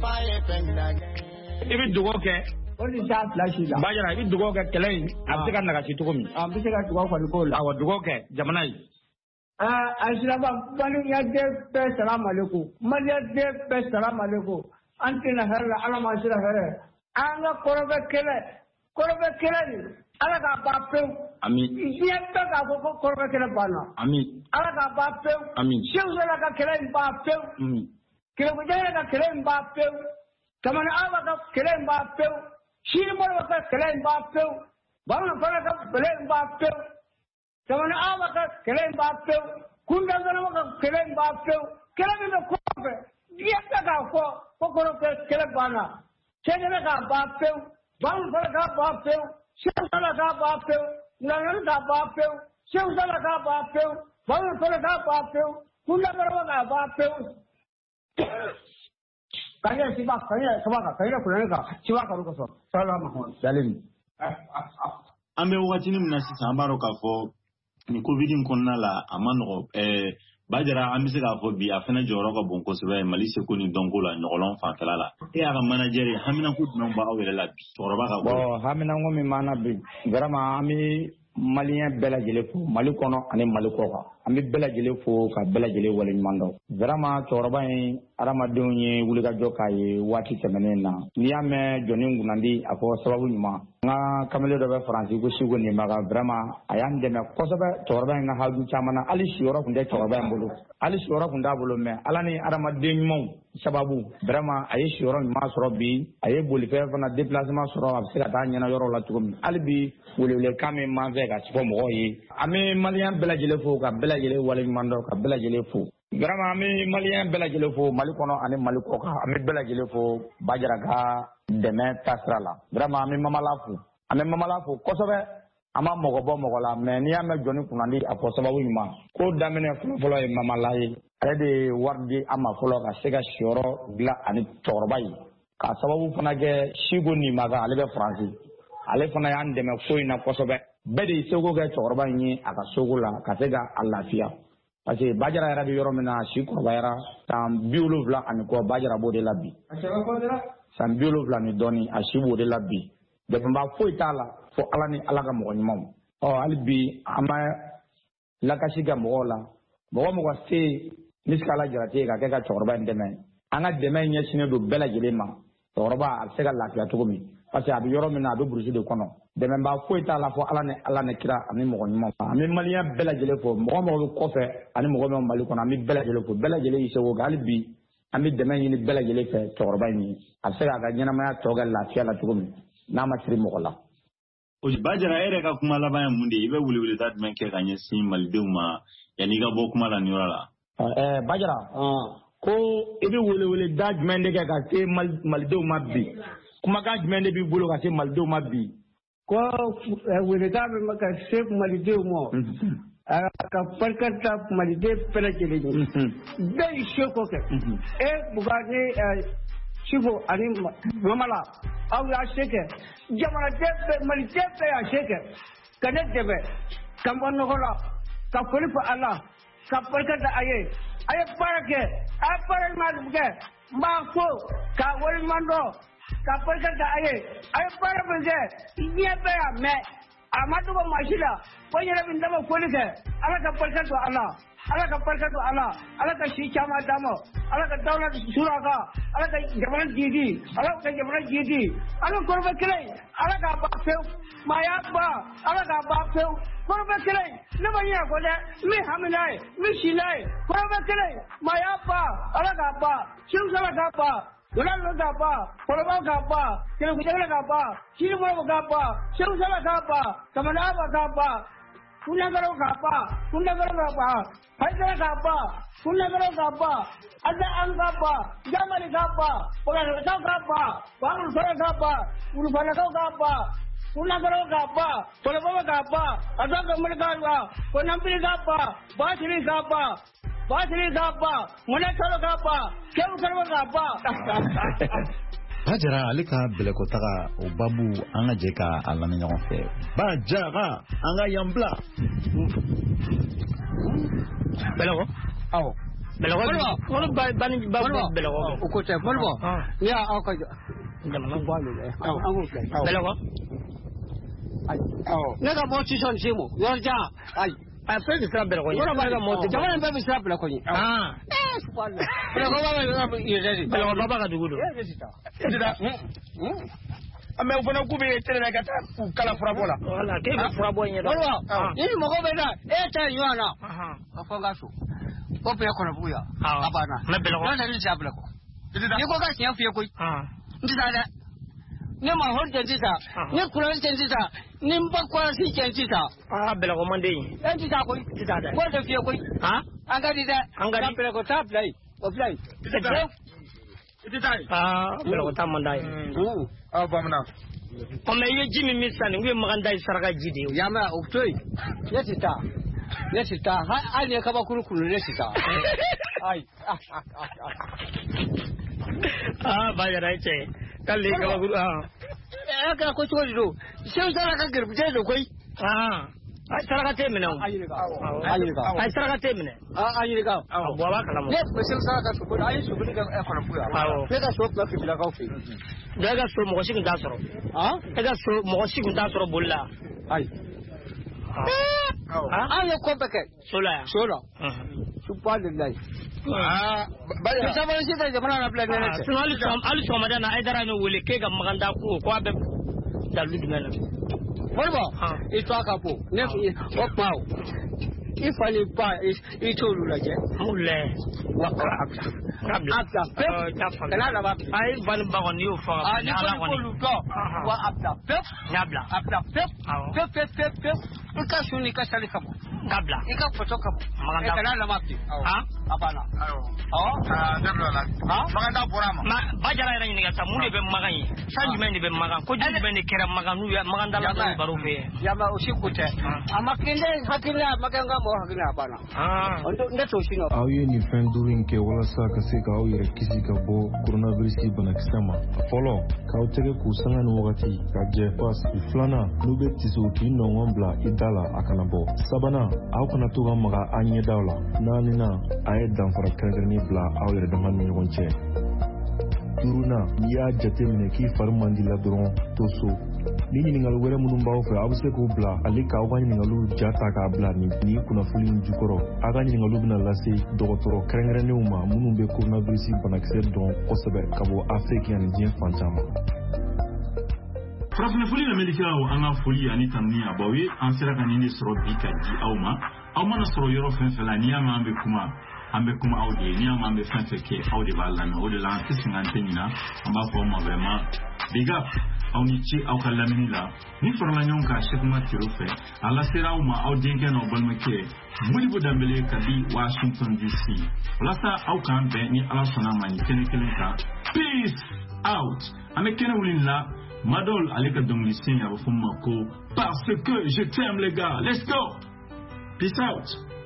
I bɛ dugawu kɛ o ni taa filasi la Bajara i bɛ dugawu kɛ kɛlɛ in a bɛ se ka nagasi cogo min a bɛ se ka dugawu kɔni k'o la awɔ dugawu kɛ jamana ye. Asiraba Maliyɛnden bɛɛ salamaleko Maliyɛnden bɛɛ salamaleko an tɛna hɛrɛ la Ala ma sira hɛrɛ an ka kɔrɔbɛ kɛlɛ ni Ala k'a ban pewu. Ami. Diɲɛ bɛɛ k'a fɔ ko kɔrɔbɛ kɛlɛ banna. Ami. Ala k'a ban pewu. Ami. Seku Sala ka kɛlɛ in ban pewu. Ami. Kɛlɛkujan ka kɛlɛ in ban pewu. Kamana Aba ka kɛlɛ in ban pewu. Sini Moribo ka kɛlɛ in ban pewu. Bamanan fana ka kɛlɛ in ban pewu. Kamana Aba ka kɛlɛ in ban pewu. Kundangalama ka kɛlɛ in ban pewu. Kɛlɛ min bɛ kɔfɛ diɲɛ bɛɛ k'a fɔ ko kɔrɔbɛ kɛlɛ banna. Sɛnɛ k'a ban pewu. Bamanan fana k'a ban pewu. Seku Sala k'a ban pewu. Ŋaŋani k'a ban pewu. Seku Sala k'a ban pewu. Bamanan fana k'a ban pewu. Kundangalama k'a ban pewu. Kanya siba kanya kulanga siba ka ruko so salama ho salim an bɛ wagatinin min na sisan an b'a dɔn k'a fɔ ni covid in kɔnɔna la a ma nɔgɔ Bajara an bɛ se k'a fɔ bi a fana jɔyɔrɔ ka bon kosɛbɛ Mali seko ni dɔnko la ɲɔgɔnlɔn fanfɛla la e y'a ka manager ye haminako jumɛn b'aw yɛrɛ la bi cɛkɔrɔba ka bon haminako min b'an na bi vraiment an bɛ Maliyɛn bɛɛ lajɛlen fo Mali kɔnɔ ani Mali kɔ kan an bɛ bɛɛ lajɛlen fo ka bɛɛ lajɛlen waleɲuman dɔn vraiment cɛkɔrɔba in adamadenw ye wulikajɔ k'a ye waati tɛmɛnen na n'i y'a mɛn jɔnni kunnandi a fɔ sababu ɲuman n ka kamalen dɔ bɛ Faransi ko Siko Nimaga vraiment a y'an dɛmɛ kosɛbɛ cɛkɔrɔba in ka haju caman na hali siyɔrɔ tun tɛ cɛkɔrɔba in bolo hali siyɔrɔ tun t'a bolo mais Ala ni adamaden ɲumanw sababu vraiment a ye siyɔrɔ ɲuman sɔrɔ bi a ye bolifɛn fana déplacement sɔrɔ a bɛ se ka taa ɲɛna yɔrɔ la cogo min hali bi welewelekan min m'an fɛ ka fɔ mɔgɔw ye an bɛ Maliyɛn bɛɛ lajɛlen fo ka bɛɛ lajɛlen waleɲuman dɔn ka bɛɛ lajɛlen fo vraiment an bɛ Maliyɛn bɛɛ lajɛlen fo Mali kɔnɔ ani Mali kɔ kan an bɛ bɛɛ lajɛlen fo Bajara ka dɛmɛ taasira la vraiment an bɛ Mamala fo kosɛbɛ an ma mɔgɔ bɔ mɔgɔ la mais n'i y'a mɛn jɔnni kunnandi a fɔ sababu ɲuman ko daminɛ fɔlɔ ye Mamala ye ale de ye wari di an ma fɔlɔ ka se ka siyɔrɔ dilan ani cɛkɔrɔba ye ka sababu fana kɛ Siko Nimaga ale bɛ Faransi ale fana y'an dɛmɛ ko in na kosɛbɛ bɛɛ de ye seko kɛ cɛkɔrɔba in ye a ka soko la ka se ka a lafiya parce que Bajara yɛrɛ bɛ yɔrɔ min na si kɔrɔbayara san 70 ani kɔ Bajara b'o de la bi san 70 ani dɔɔni a si b'o de la bi dɛmɛba foyi t'a la fo Ala ni Ala ka mɔgɔ ɲumanw hali bi an bɛ lakasi kɛ mɔgɔw la mɔgɔ se Misikala Jarate ka kɛ ka cɛkɔrɔba in dɛmɛ an ka dɛmɛ ɲɛsinnen don bɛɛ lajɛlen ma cɛkɔrɔba a bɛ se ka lafiya cogo min parce que a bɛ yɔrɔ min na a bɛ burusi de kɔnɔ dɛmɛbaa foyi t'a la fɔ ala ni kira ani mɔgɔ ɲuman an bɛ maliyɛn bɛɛ lajɛlen fɔ mɔgɔ mɔgɔ bɛ kɔfɛ ani mɔgɔ bɛ Mali kɔnɔ an bɛ bɛɛ lajɛlen fɔ bɛɛ lajɛlen y'i seko kɛ hali bi an bɛ dɛmɛ ɲini bɛɛ lajɛlen fɛ cɛkɔrɔba in ye a bɛ se k'a ka ɲɛnamaya tɔ kɛ lafiya la cogo min n'a ma siri mɔgɔ la. Bajara e yɛrɛ ka kuma laban ye mun de ye i bɛ weleweleda jumɛn kɛ ka ɲɛsin malidenw ma yanni i ka bɔ kuma la nin yɔrɔ la. Bajara ko i bɛ weleweleda jumɛn de kɛ ka se malidenw ma bi kumakan jumɛn de b'i bolo ka se malidenw ma bi. Ko weleweleda bɛ ka se malidenw ma ka barikata maliden bɛɛ lajɛlen ye bɛɛ y'i seko kɛ Bugani Sifo ani Mamala aw y'a se kɛ jamanaden bɛɛ maliden bɛɛ y'a se kɛ ka ne dɛmɛ ka bɔ nɔgɔ la ka foli fɔ Ala ka barikata a ye baara kɛ a ye baara ɲuman kɛ n b'a fo ka waleɲuman dɔn ka barikata a ye baara min kɛ diɲɛ bɛɛ y'a mɛn a ma dogo maa si la ko n yɛrɛ bɛ n dama foli kɛ Ala ka barika don a la Ala ka barika don a la Ala ka si caman d'a ma Ala ka dawla sura a kan Ala ka jamana jidi Ala ka jamana jidi Ala kɔrɔbɛ kelen Ala k'a ban pewu maaya ban Ala k'a ban pewu kɔrɔbɛ kelen ne ma ɲinɛ kɔ dɛ n bɛ hami n'a ye n bɛ si n'a ye kɔrɔbɛ kelen maaya ban Ala k'a ban Seku Sala k'a ban Wulalo k'a ban kɔrɔbaw k'a ban Kɛlɛkucɛkɛlɛ k'a ban Sinimɔrɔw k'a ban Seku Sala k'a ban Kamana Aba k'a ban Kunagaraw k'a ban Kunagaraw k'a ban Haidara k'a ban Kunagaraw k'a ban Ada an k'a ban Jamali k'a ban Kɔlɔlɔkaw k'a ban Bangul Fara k'a ban Wulufanakaw k'a ban Kunagaraw k'a ban Kɔlɔbaw k'a ban Ada Gamali k'a ban Konambili k'a ban Basiri k'a ban Basiri k'a ban Mɔnɛkalo k'a ban Seku Sala k'a ban Bajara ale ka bɛlɛkɔtaga o babu an ka jɛ ka a lamɛn ɲɔgɔn fɛ. Bajara an ka yan bila. Bɛlɛkɔ? Awɔ. Bɛlɛkɔ? Kɔrɔ bani bɛlɛkɔ. O ko tɛ Modibo. Ni y'aw ka jamana bɔ ale la. An k'o filɛ. Bɛlɛkɔ? Awɔ. Ne ka bɔ Sisɔn Semo yɔrɔ jan ayi. A fɛn bɛ siran bɛlɛkɔ ɲɛ. Jamana in bɛɛ bɛ siran bɛlɛkɔ ɲɛ. Bɛlɛkɔ baba ka dugu don. Mais o fana k'u bɛ tɛrɛ la ka taa u kala furabɔ la. Wala k'e bɛ furabɔ ɲɛ dɔn. Ni mɔgɔ bɛ na e ta ye ɲɔgɔn na. A fɔ n ka so. O bɛɛ kɔnɔbugu yan. A banna. Mɛ bɛlɛkɔ. N'o tɛ ne tɛ se a bɛlɛkɔ. N'i ko ka tiɲɛ f'i ye koyi. N tɛ taa dɛ. Ne ma hɔn cɛ sisan. Ne kuran cɛ sisan. Ni n ba kɔlɔsi cɛ sisan. Bɛlɛkɔ man di. E tɛ taa koyi. Tɛ taa dɛ. Ko tɛ f'i ye koyi. An ka di dɛ. An ka di. Bɛlɛkɔ taa bila yen. O bila yen. Tɛ taa. I tɛ taa yen. Bɛlɛkɔ taa man d'a ye. Bamanan. Ɔ mais i ye ji min min sisan nin u ye makan da ye saraka ji de ye. Yan mɛ o to yen. Ne tɛ taa. Ne tɛ taa hali ni ye kabakuru kuru ne tɛ taa. Ayi. Bajara i cɛ k'ale ye kabakuru. E kɛra ko cogo di don Seku Sala ka gaributigɛ don koyi. A ye saraka t'e minɛ o. A yirika. A ye saraka t'e minɛ. A yirika. Bon a b'a kalama. Ne tun bɛ Seku Sala ka sogo a ye sobili kɛ kɔnɔfu yan. Ne ka so tun bɛ Fibilakaw fɛ yen. E ka so mɔgɔ si tun t'a sɔrɔ. E ka so mɔgɔ si tun t'a sɔrɔ boli la. Ayi. An ye ko bɛɛ kɛ. So la yan. So la. Subahanallahi. Bajara. Caman si tɛ jamana na bilen ne tɛ. Sinon hali sɔgɔmada in na Haidara ne wele k'e ka makan da ko a bɛ dalu jumɛn na. Modibo i to a ka bon ne o kuma o i fa ni ba i t'olu lajɛ. Mun lɛ. Wa a bila pewu. Kana laban. A ye ba ni ba kɔni y'o fɔ. Ni k'olu dɔn wa a bila pewu. N'a bila. A bila pewu. Pewu. I ka sun ni ka sali ka bɔ. K'a bila. I ka pɔtɔ ka bɔ. Kana laban bi. A banna. Ne bila la. Makan da bɔra a ma. Bajara yɛrɛ ɲininka sa mun de bɛ makan ye. San jumɛn de bɛ makan ko jumɛn de kɛra makan n'u ye makan dala dɔw baro fɛ yen. Yaba o si ko tɛ. A ma kɛ ne hakili a ma kɛ n ka mɔgɔ hakili a banna. Ne t'o si nɔ. Aw ye nin fɛn duuru in kɛ walasa ka se k'aw yɛrɛ kisi ka bɔ coronavirus banakisɛ ma. Fɔlɔ k'aw tɛgɛ k'u sanga ni wagati ka jɛ fasi. Filanan n'u bɛ tiso k'i nɔngɔn bila i da la a kana bɔ. Sabanan aw kana to ka maga a ɲɛdaw la. Naaninan a ye danfara kɛrɛnkɛrɛnnen bila aw yɛrɛ dama ni ɲɔgɔn cɛ. Duurunan n'i y'a jate minɛ k'i fari man di la dɔrɔn to so. ni ɲininkali wɛrɛ minnu b'aw fɛ aw bɛ se k'u bila ale k'aw ka ɲininkaliw ja ta k'a bila ni kunnafoni jukɔrɔ aw ka ɲininkaliw bɛna lase dɔgɔtɔrɔ kɛrɛnkɛrɛnnenw ma minnu bɛ coronavirus banakisɛ dɔn kosɛbɛ ka bɔ Afiriki ani diɲɛ fan caman. Farafinfoli lamɛnnikɛlaw an ka foli ani tanuni a b'aw ye an sera ka nin de sɔrɔ bi ka di aw ma aw mana sɔrɔ yɔrɔ fɛn fɛn la n'i y'a mɛn an bɛ kuma aw de ye n'i y'a mɛn an bɛ fɛn fɛn kɛ aw de b'a lamɛn o de la an tɛ sɛgɛn an tɛ ɲina an b'a fɔ aw ma vraiment big up aw ni ce aw ka lamɛnni la ni farala ɲɔgɔn kan Sekuma Tero fɛ a lasera aw ma aw denkɛ n'aw balimakɛ Modibo Dembele ka di Washington DC walasa aw k'an bɛn ni Ala sɔnna ma nin kɛnɛ kelen kan peace out an bɛ kɛnɛ wuli la Madol ale ka dɔnkili a bɛ fɔ ma ko parce que je t'aime les gars let's go peace out.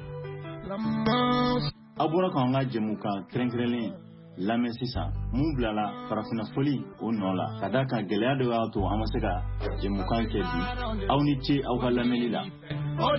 A bɔra k'an ka jɛmukan kɛrɛnkɛrɛnlen lamɛn sisan mun bilala farafina foli o nɔ la ka d'a kan gɛlɛya dɔ y'a to an ma se ka jɛmukan kɛ bi aw ni ce aw ka lamɛnni la.